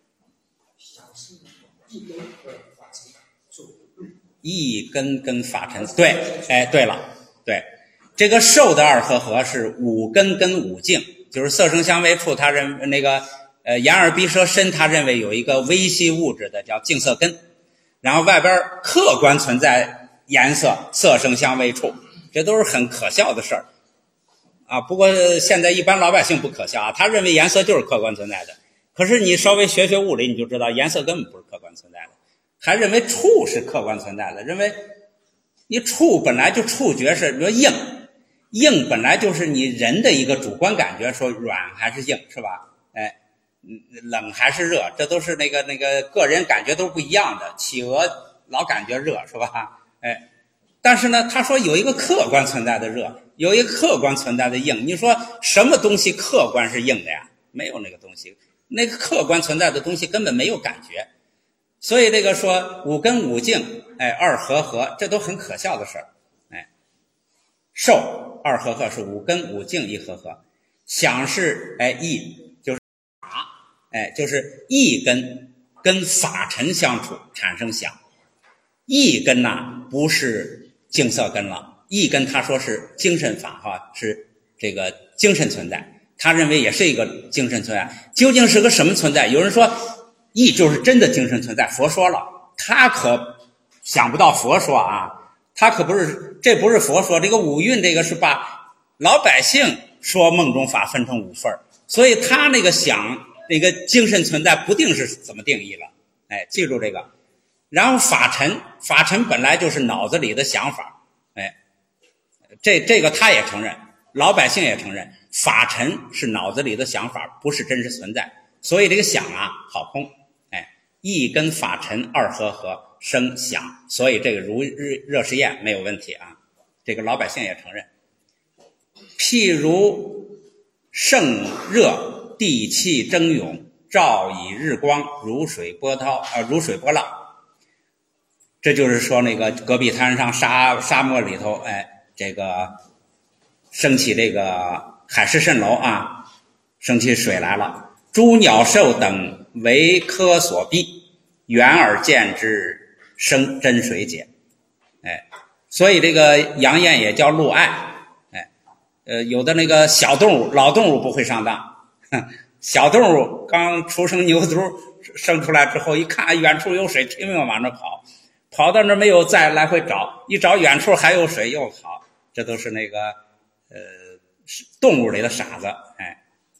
一根根法尘，对，哎，对了，对，这个受的二合合是五根跟五境，就是色声香味触，他认那个呃眼耳鼻舌身，他认为有一个微细物质的叫净色根，然后外边客观存在颜色、色声香味触，这都是很可笑的事儿啊。不过现在一般老百姓不可笑啊，他认为颜色就是客观存在的，可是你稍微学学物理，你就知道颜色根本不是客观存在的。还认为触是客观存在的，认为你触本来就触觉是，比如硬，硬本来就是你人的一个主观感觉，说软还是硬，是吧？哎，冷还是热，这都是那个那个个人感觉都不一样的。企鹅老感觉热，是吧？哎，但是呢，他说有一个客观存在的热，有一个客观存在的硬。你说什么东西客观是硬的呀？没有那个东西，那个客观存在的东西根本没有感觉。所以这个说五根五境，哎，二合合，这都很可笑的事儿。哎，受二合合是五根五境一合合，想是哎意就是法，哎就是意根跟法尘相处产生想。意根呐、啊、不是净色根了，意根他说是精神法哈，是这个精神存在，他认为也是一个精神存在。究竟是个什么存在？有人说意就是真的精神存在，佛说了，他可想不到佛说啊，他可不是，这不是佛说，这个五蕴这个是把老百姓说梦中法分成五份，所以他那个想那个精神存在不定是怎么定义了，哎，记住这个。然后法尘，法尘本来就是脑子里的想法，哎，这这个他也承认，老百姓也承认，法尘是脑子里的想法，不是真实存在，所以这个想啊好空。意跟法尘二合合生想，所以这个如热实验没有问题啊，这个老百姓也承认。譬如盛热，地气蒸涌，照以日光，如水波涛啊、呃，如水波浪。这就是说那个戈壁滩上沙沙漠里头，哎，这个升起这个海市蜃楼啊，升起水来了。诸鸟兽等为科所逼，远而见之，生真水解。哎，所以这个杨艳也叫陆爱。哎，呃，有的那个小动物，老动物不会上当。小动物刚出生牛犊生出来之后，一看远处有水，拼命往那跑，跑到那没有再来回找，一找远处还有水又跑，这都是那个呃动物里的傻子。哎。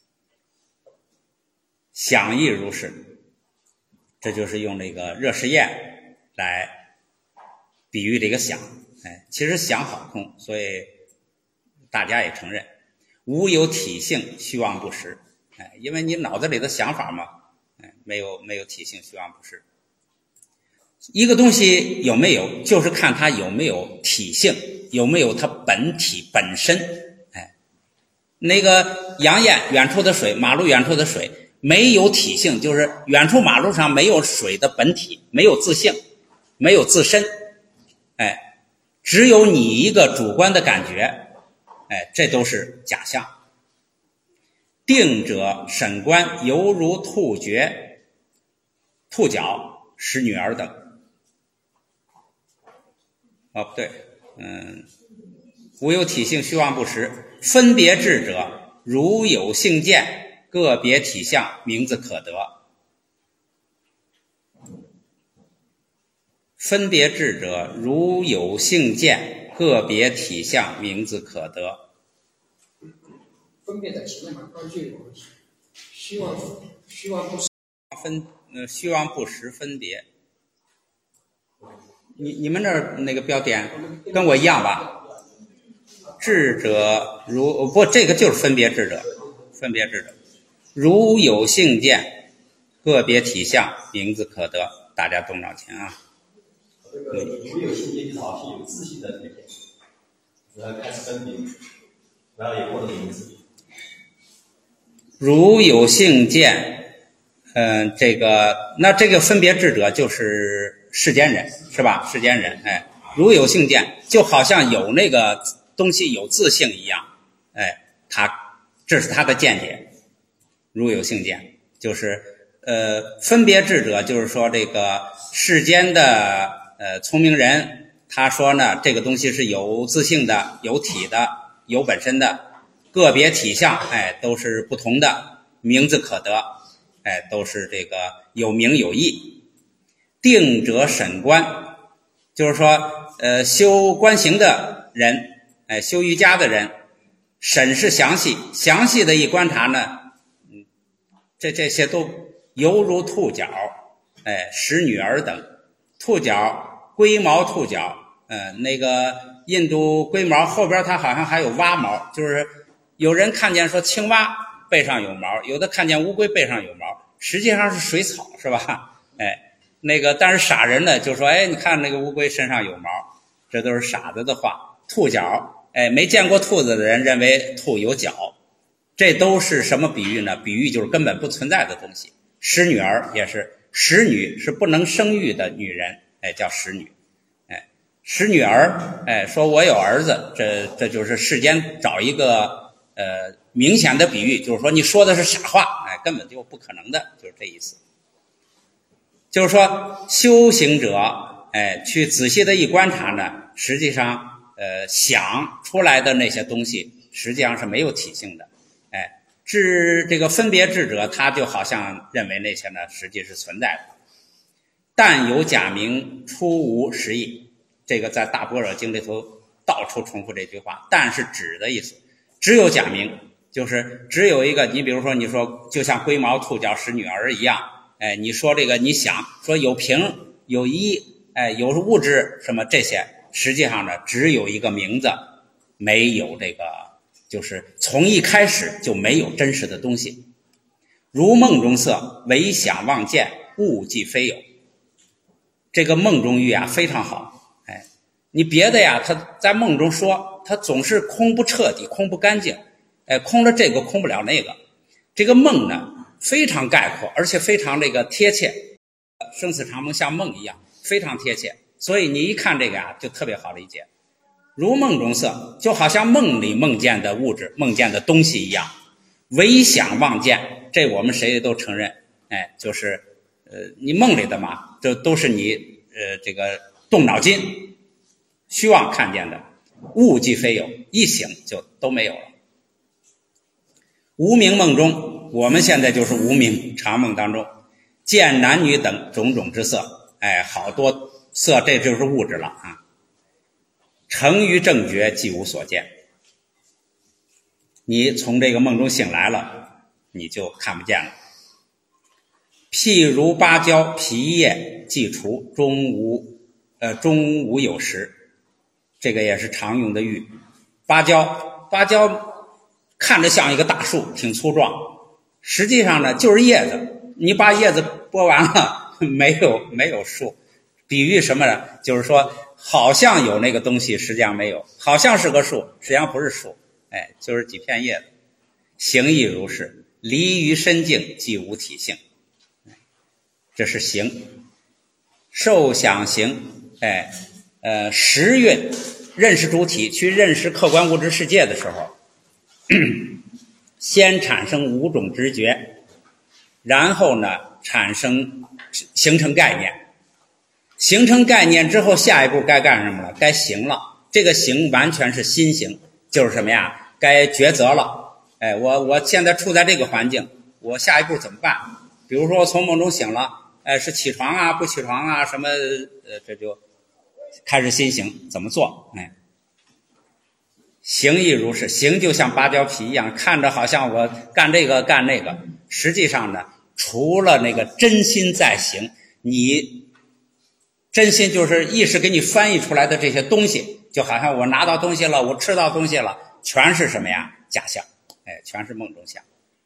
想亦如是，这就是用这个热实验来比喻这个想。哎，其实想好空，所以大家也承认无有体性，虚妄不实。哎，因为你脑子里的想法嘛，哎，没有没有体性，虚妄不实。一个东西有没有，就是看它有没有体性，有没有它本体本身。哎，那个杨艳远处的水，马路远处的水。没有体性，就是远处马路上没有水的本体，没有自性，没有自身，哎，只有你一个主观的感觉，哎，这都是假象。定者审观犹如兔角、兔角、使女儿等。哦，不对，嗯，无有体性，虚妄不实。分别智者，如有性见。个别体相名字可得，分别智者如有性见，个别体相名字可得。 分别的前面马上就有虚妄虚妄不实分呃虚妄不实分别。你你们那儿那个标点跟我一样吧？ 智者如不，这个就是分别智者，分别智者如有性见，个别体相，名字可得。大家动脑筋啊！ 这个如有性见，好像有自信的那个，然后开始分别，然后也获得名字。 如有性见，嗯、呃，这个那这个分别智者就是世间人，是吧？世间人，哎，如有性见，就好像有那个东西有自性一样，哎，他这是他的见解。如有性见，就是呃，分别智者，就是说这个世间的呃聪明人，他说呢，这个东西是有自性的、有体的、有本身的，个别体相，哎，都是不同的，名字可得，哎，都是这个有名有义。定者审观，就是说，呃，修观行的人，哎，修瑜伽的人，审视详细，详细的一观察呢，嗯，这这些都犹如兔角，哎，使女儿等。兔角，龟毛兔角，呃，那个印度龟毛后边它好像还有蛙毛，就是有人看见说青蛙背上有毛，有的看见乌龟背上有毛，实际上是水草，是吧？哎，那个但是傻人呢就说，哎，你看那个乌龟身上有毛，这都是傻子的话。兔角，哎，没见过兔子的人认为兔有角，这都是什么比喻呢？比喻就是根本不存在的东西。使女儿也是，使女是不能生育的女人，哎，叫使女。哎，使女儿，哎，说我有儿子，这这就是世间找一个呃明显的比喻，就是说你说的是傻话，哎，根本就不可能的，就是这意思。就是说修行者，哎，去仔细的一观察呢，实际上呃想出来的那些东西实际上是没有体性的。哎，智这个分别智者，他就好像认为那些呢实际是存在的。但有假名，出无实义。这个在大般若经里头到处重复这句话，但是指的意思只有假名，就是只有一个，你比如说你说就像龟毛兔角使女儿一样，哎，你说这个你想说有平有一，哎，有物质什么这些，实际上呢只有一个名字，没有这个，就是从一开始就没有真实的东西。如梦中色，唯想望见，物即非有。这个梦中喻啊非常好，哎，你别的呀他在梦中说他总是空不彻底，空不干净，哎，空了这个空不了那个。这个梦呢非常概括，而且非常这个贴切，生死长梦像梦一样，非常贴切，所以你一看这个啊就特别好理解。如梦中色，就好像梦里梦见的物质，梦见的东西一样。唯想望见，这我们谁都承认，哎，就是呃你梦里的嘛，这都是你呃这个动脑筋虚妄看见的，物即非有，一醒就都没有了。无明梦中，我们现在就是无明常梦当中，见男女等种种之色，哎，好多色，这就是物质了啊。成于正觉，即无所见。你从这个梦中醒来了，你就看不见了。譬如芭蕉皮叶既除，终无呃终无有时，这个也是常用的喻。芭蕉，芭蕉看着像一个大树，挺粗壮，实际上呢就是叶子，你把叶子剥完了，没有没有树。比喻什么呢？就是说好像有那个东西，实际上没有，好像是个树，实际上不是树，哎，就是几片叶子。行亦如是，离于身境，即无体性。这是行。受想行，哎，呃，识蕴认识主体，去认识客观物质世界的时候，先产生五种直觉，然后呢产生形成概念。形成概念之后，下一步该干什么了？该行了。这个行完全是心行，就是什么呀？该抉择了。哎，我我现在处在这个环境，我下一步怎么办？比如说我从梦中醒了，哎，是起床啊，不起床啊，什么呃，这就开始心行，怎么做？哎，行亦如是，行就像芭蕉皮一样，看着好像我干这个干那个，实际上呢，除了那个真心在行，你真心就是意识给你翻译出来的这些东西， 就好像我拿到东西了，我吃到东西了，全是什么呀？假象，哎，全是梦中相。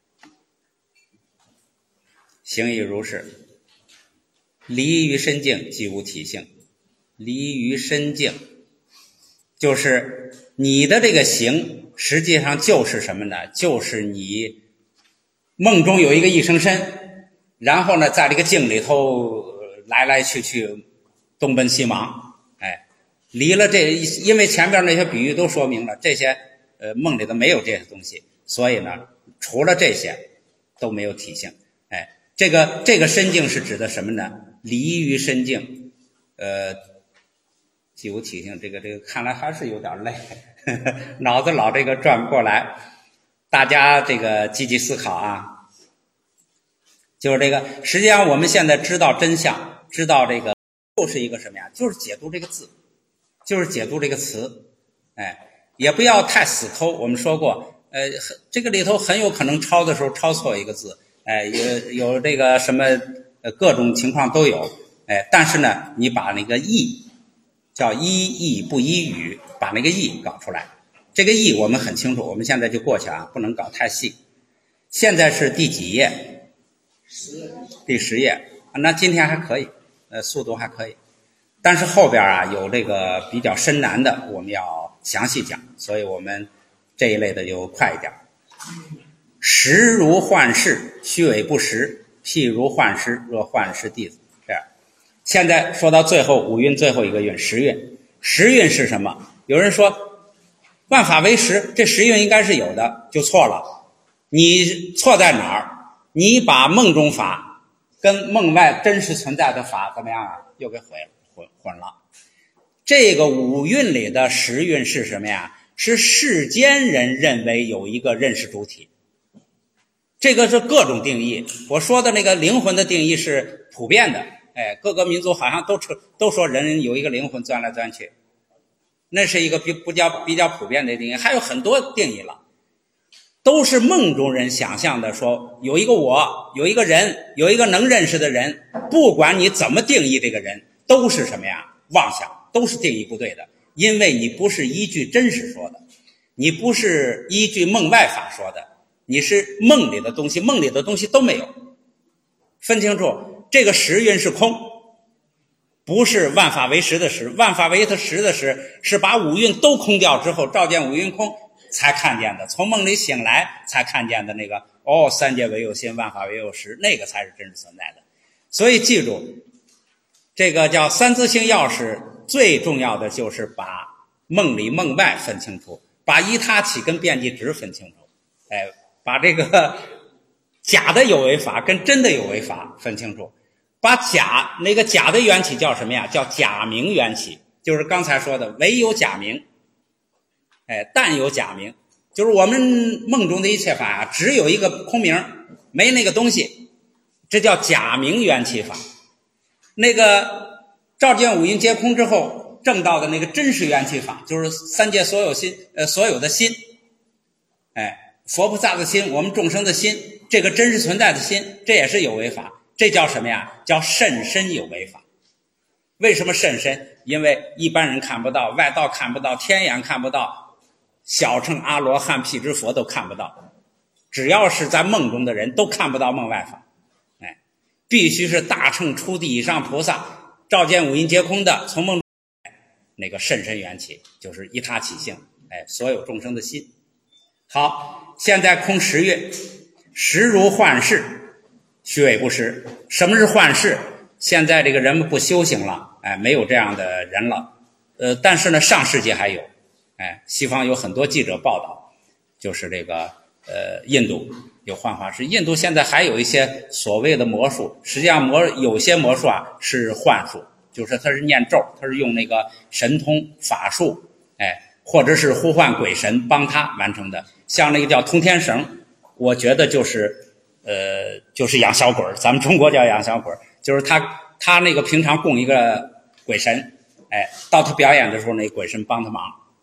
行亦如是，离于身境，即无体性。离于身境，就是你的这个行，实际上就是什么呢？就是你梦中有一个一生身，然后呢，在这个境里头来来去去，东奔西忙，哎，离了这，因为前边那些比喻都说明了，这些呃梦里头没有这些东西，所以呢，除了这些都没有体性。哎，这个这个身境是指的什么呢？离于身境，呃，既无体性，这个这个看来还是有点累，呵呵，脑子老这个转不过来。大家这个积极思考啊。就是这个，实际上我们现在知道真相，知道这个就是一个什么呀？就是解读这个字，就是解读这个词。哎，也不要太死抠。我们说过，呃，这个里头很有可能抄的时候抄错一个字，哎，有有这个什么呃各种情况都有。哎，但是呢，你把那个意叫依义不依语，把那个意搞出来。这个意我们很清楚，我们现在就过去啊，不能搞太细。现在是第几页？第十页，那今天还可以，呃，速度还可以，但是后边啊有这个比较深难的，我们要详细讲，所以我们这一类的就快一点。实如幻视，虚伪不实，譬如幻师，若幻师弟子。这样，现在说到最后五蕴最后一个蕴，十蕴。十蕴是什么？有人说万法为实，这十蕴应该是有的，就错了。你错在哪儿？你把梦中法跟梦外真实存在的法怎么样啊？又给混混混了。这个五蕴里的十蕴是什么呀？是世间人认为有一个认识主体。这个是各种定义。我说的那个灵魂的定义是普遍的，哎，各个民族好像都都说人有一个灵魂钻来钻去，那是一个比比较比较普遍的定义。还有很多定义了。都是梦中人想象的，说有一个我，有一个人，有一个能认识的人，不管你怎么定义这个人，都是什么呀？妄想，都是定义不对的，因为你不是依据真实说的，你不是依据梦外法说的，你是梦里的东西，梦里的东西都没有。分清楚，这个实蕴是空，不是万法为实的实，万法为它实的实，是把五蕴都空掉之后，照见五蕴空才看见的，从梦里醒来才看见的那个，哦，三界唯有心，万法唯有实，那个才是真实存在的。所以记住，这个叫三自性钥匙，最重要的就是把梦里梦外分清楚，把依他起跟遍计值分清楚，哎，把这个假的有为法跟真的有为法分清楚，把假那个假的缘起叫什么呀？叫假名缘起，就是刚才说的唯有假名。哎，但有假名，就是我们梦中的一切法啊，只有一个空名，没那个东西，这叫假名缘起法。那个照见五蕴皆空之后证到的那个真实缘起法，就是三界所有心，呃，所有的心，哎，佛菩萨的心，我们众生的心，这个真实存在的心，这也是有为法，这叫什么呀？叫甚深有为法。为什么甚深？因为一般人看不到，外道看不到，天眼看不到。小乘阿罗汉辟支佛都看不到，只要是在梦中的人都看不到梦外法，哎，必须是大乘初地以上菩萨照见五蕴皆空的，从梦中那个甚深缘起，就是依他起性，哎，所有众生的心。好，现在空十蕴，实如幻视，虚伪不实。什么是幻视？现在这个人们不修行了，哎，没有这样的人了，呃，但是呢，上世纪还有。哎，西方有很多记者报道，就是这个呃，印度有幻化师，印度现在还有一些所谓的魔术，实际上魔有些魔术啊是幻术，就是它是念咒，它是用那个神通法术，哎，或者是呼唤鬼神帮他完成的。像那个叫通天绳，我觉得就是呃，就是养小鬼，咱们中国叫养小鬼，就是他他那个平常供一个鬼神，哎，到他表演的时候，那鬼神帮他忙。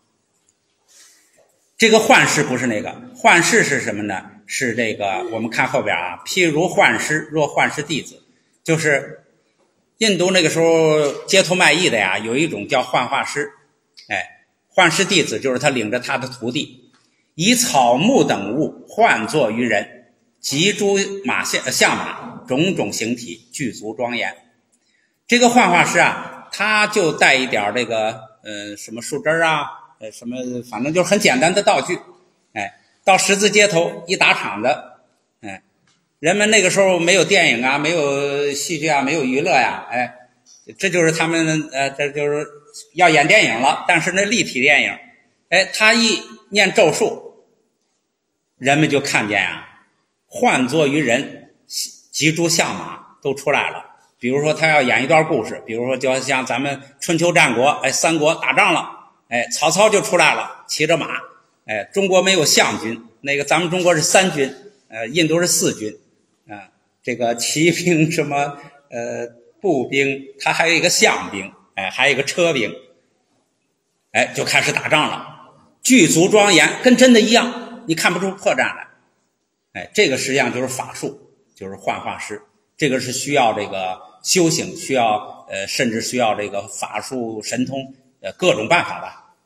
这个幻视不是那个，幻视是什么呢？是这个，我们看后边啊，譬如幻师，若幻师弟子，就是印度那个时候街头卖艺的呀，有一种叫幻化师，哎， 幻师弟子就是他领着他的徒弟，以草木等物幻作于人，骑诸马象象马，种种形体，具足庄严。这个幻化师啊，他就带一点这个呃什么树枝啊，呃什么反正就是很简单的道具，哎，到十字街头一打场子，哎，人们那个时候没有电影啊，没有戏剧啊，没有娱乐呀，哎，这就是他们呃这就是要演电影了，但是那立体电影，哎，他一念咒术，人们就看见啊，幻作于人，骑诸象马都出来了。比如说他要演一段故事，比如说就像咱们春秋战国，哎，三国打仗了，哎，曹操就出来了，骑着马，哎，中国没有象军，那个咱们中国是三军，呃，印度是四军，啊、呃，这个骑兵什么呃步兵，他还有一个象兵，哎，还有一个车兵，哎，就开始打仗了，具足庄严，跟真的一样，你看不出破绽来，哎，这个实际上就是法术，就是幻化师，这个是需要这个修行，需要呃，甚至需要这个法术神通，呃，各种办法吧。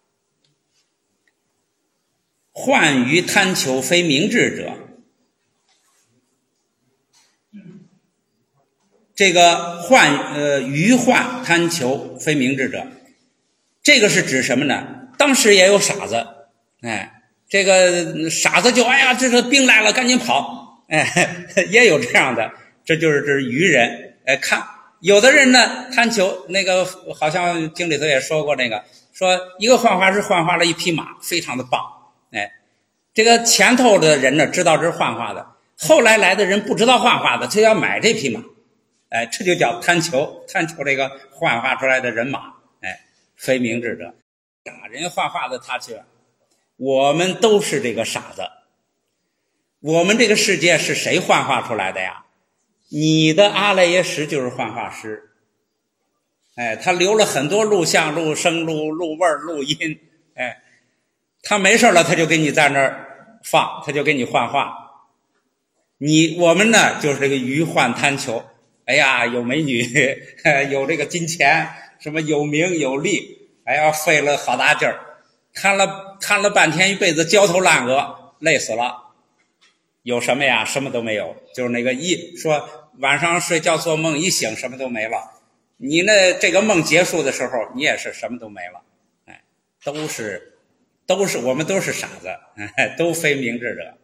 幻于贪求非明智者，这个幻呃愚幻贪求非明智者，这个是指什么呢？当时也有傻子，哎，这个傻子就哎呀，这个兵来了，赶紧跑，哎，也有这样的，这就是这是愚人，哎，看有的人呢贪求，那个好像经里头也说过那个，说一个幻化师幻化了一匹马，非常的棒，哎，这个前头的人呢知道这是幻化的，后来来的人不知道幻化的，就要买这匹马，哎，这就叫贪求，贪求这个幻化出来的人马，哎，非明智者，傻人幻化的他去，我们都是这个傻子，我们这个世界是谁幻化出来的呀？你的阿赖耶识就是幻化师，哎，他留了很多录像、录声、录录味、录音，哎，他没事了，他就给你在那儿放，他就给你幻化。你我们呢，就是这个愚幻贪求，哎呀，有美女，有这个金钱，什么有名有利，哎呀，费了好大劲儿，看了看了半天，一辈子焦头烂额，累死了。有什么呀？什么都没有，就是那个一说晚上睡觉做梦一醒什么都没了，你那这个梦结束的时候你也是什么都没了，哎，都是都是我们都是傻子，哎，都非明智者。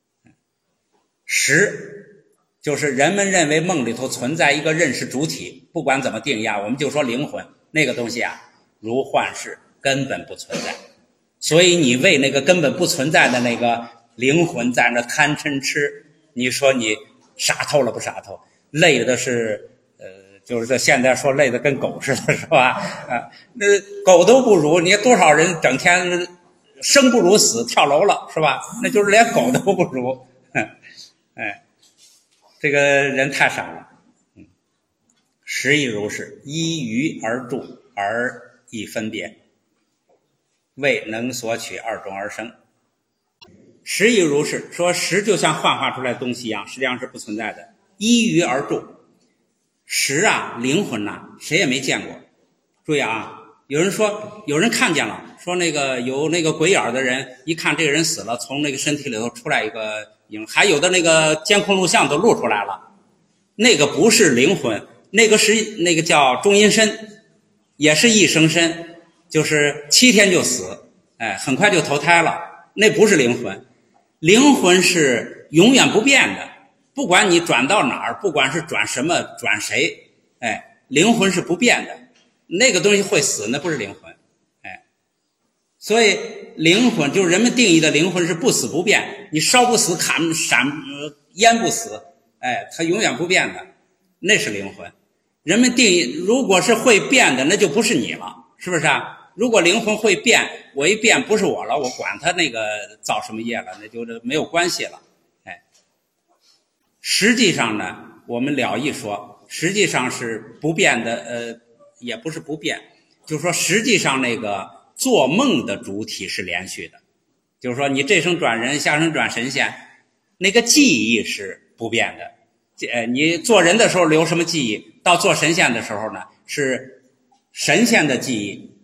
识就是人们认为梦里头存在一个认识主体，不管怎么定义啊，我们就说灵魂那个东西啊，如幻视根本不存在，所以你为那个根本不存在的那个灵魂在那贪嗔痴，你说你傻透了不傻透？累的是呃，就是这现在说累的跟狗似的，是吧？啊，那狗都不如，你多少人整天生不如死，跳楼了，是吧？那就是连狗都不如，哎，这个人太傻了。嗯，实亦如是，依愚而著，而亦分别，未能所取，二种而生。实亦如是，说实就像幻化出来的东西一样，实际上是不存在的。依于而著，实啊，灵魂呐、啊，谁也没见过。注意啊，有人说，有人看见了，说那个有那个鬼眼的人，一看这个人死了，从那个身体里头出来一个影，还有的那个监控录像都录出来了。那个不是灵魂，那个是那个叫中阴身，也是一生身，就是七天就死，哎，很快就投胎了。那不是灵魂。灵魂是永远不变的，不管你转到哪儿，不管是转什么转谁，哎，灵魂是不变的。那个东西会死，那不是灵魂，哎，所以灵魂就是人们定义的灵魂是不死不变，你烧不死，砍闪淹不死，哎，它永远不变的，那是灵魂。人们定义如果是会变的，那就不是你了，是不是啊？如果灵魂会变，我一变不是我了，我管他那个造什么业了，那就没有关系了。哎，实际上呢，我们了义说，实际上是不变的，呃，也不是不变，就是说实际上那个做梦的主体是连续的，就是说你这生转人，下生转神仙，那个记忆是不变的。呃，你做人的时候留什么记忆，到做神仙的时候呢，是神仙的记忆。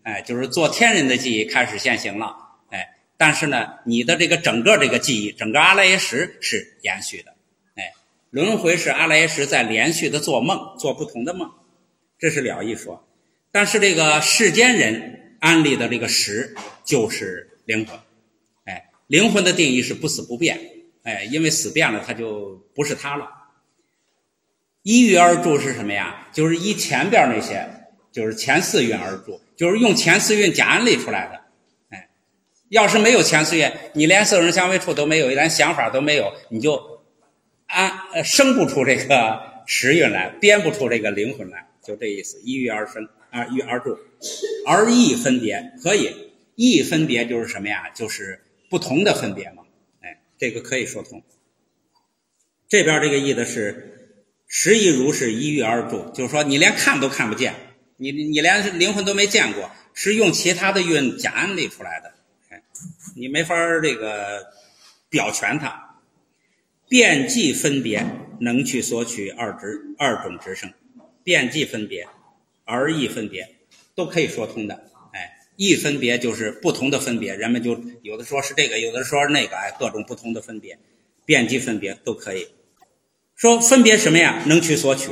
哎，就是做天人的记忆开始现行了，哎，但是呢，你的这个整个这个记忆，整个阿赖耶识是延续的，哎，轮回是阿赖耶识在连续的做梦，做不同的梦，这是了义说。但是这个世间人安立的这个识就是灵魂，哎，灵魂的定义是不死不变，哎，因为死变了，它就不是它了。依于而住是什么呀？就是依前边那些，就是前四蕴而住，就是用前四蕴假安立出来的。哎，要是没有前四蕴，你连色声香味触都没有，连想法都没有，你就安呃生不出这个识蕴来，编不出这个灵魂来，就这意思。依于而生，而依而住，而异分别可以，异分别就是什么呀？就是不同的分别嘛。哎，这个可以说通。这边这个意的是。实亦如是，依于而住，就是说你连看都看不见，你你连灵魂都没见过，是用其他的蕴假安立出来的，哎，你没法这个表全它。遍计分别，能去所取二执二种执生，遍计分别，而异分别，都可以说通的。哎，异分别就是不同的分别，人们就有的说是这个，有的说是那个，哎，各种不同的分别，遍计分别都可以。说分别什么呀？能取所取。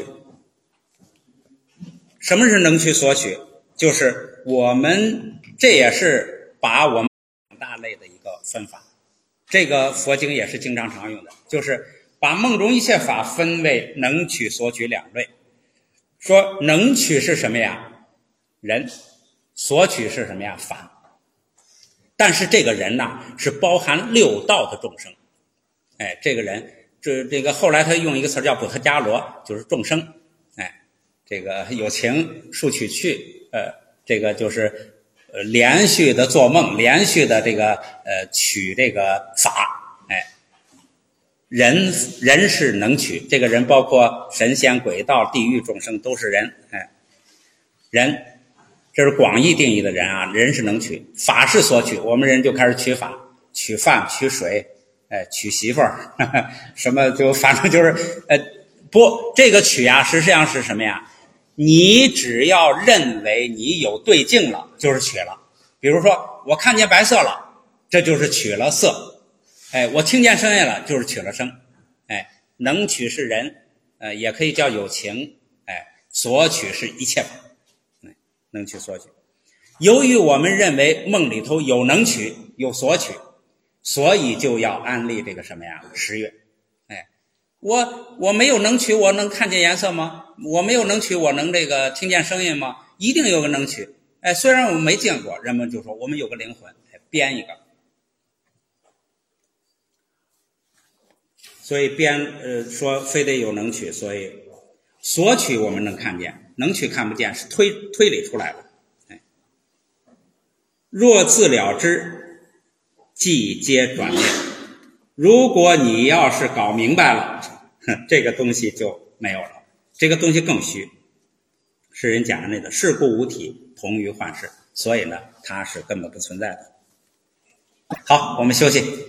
什么是能取所取？就是我们这也是把我们大类的一个分法，这个佛经也是经常常用的，就是把梦中一切法分为能取所取两类。说能取是什么呀？人。所取是什么呀？法。但是这个人呢，是包含六道的众生。哎，这个人这这个后来他用一个词叫补特伽罗，就是众生，哎，这个有情数取趣，呃，这个就是呃连续的做梦，连续的这个呃取这个法，哎，人人是能取，这个人包括神仙、鬼道、地狱众生都是人，哎，人这是广义定义的人啊，人是能取，法是所取，我们人就开始取法，取饭、取水。哎，娶媳妇儿，什么就反正就是，呃，不，这个取呀，实际上是什么呀？你只要认为你有对境了，就是取了。比如说，我看见白色了，这就是取了色。哎，我听见声音了，就是取了声。哎，能取是人，呃，也可以叫有情。哎，所取是一切法。哎，能取所取。由于我们认为梦里头有能取，有所取。所以就要安立这个什么呀？识蕴。哎，我我没有能取，我能看见颜色吗？我没有能取，我能这个听见声音吗？一定有个能取。哎，虽然我们没见过，人们就说我们有个灵魂，哎，编一个。所以编呃说非得有能取，所以所取我们能看见，能取看不见，是推推理出来的。哎，若自了之。即皆转变。如果你要是搞明白了，这个东西就没有了，这个东西更虚。世人讲的那个是故无体，同于幻视，所以呢，它是根本不存在的。好，我们休息。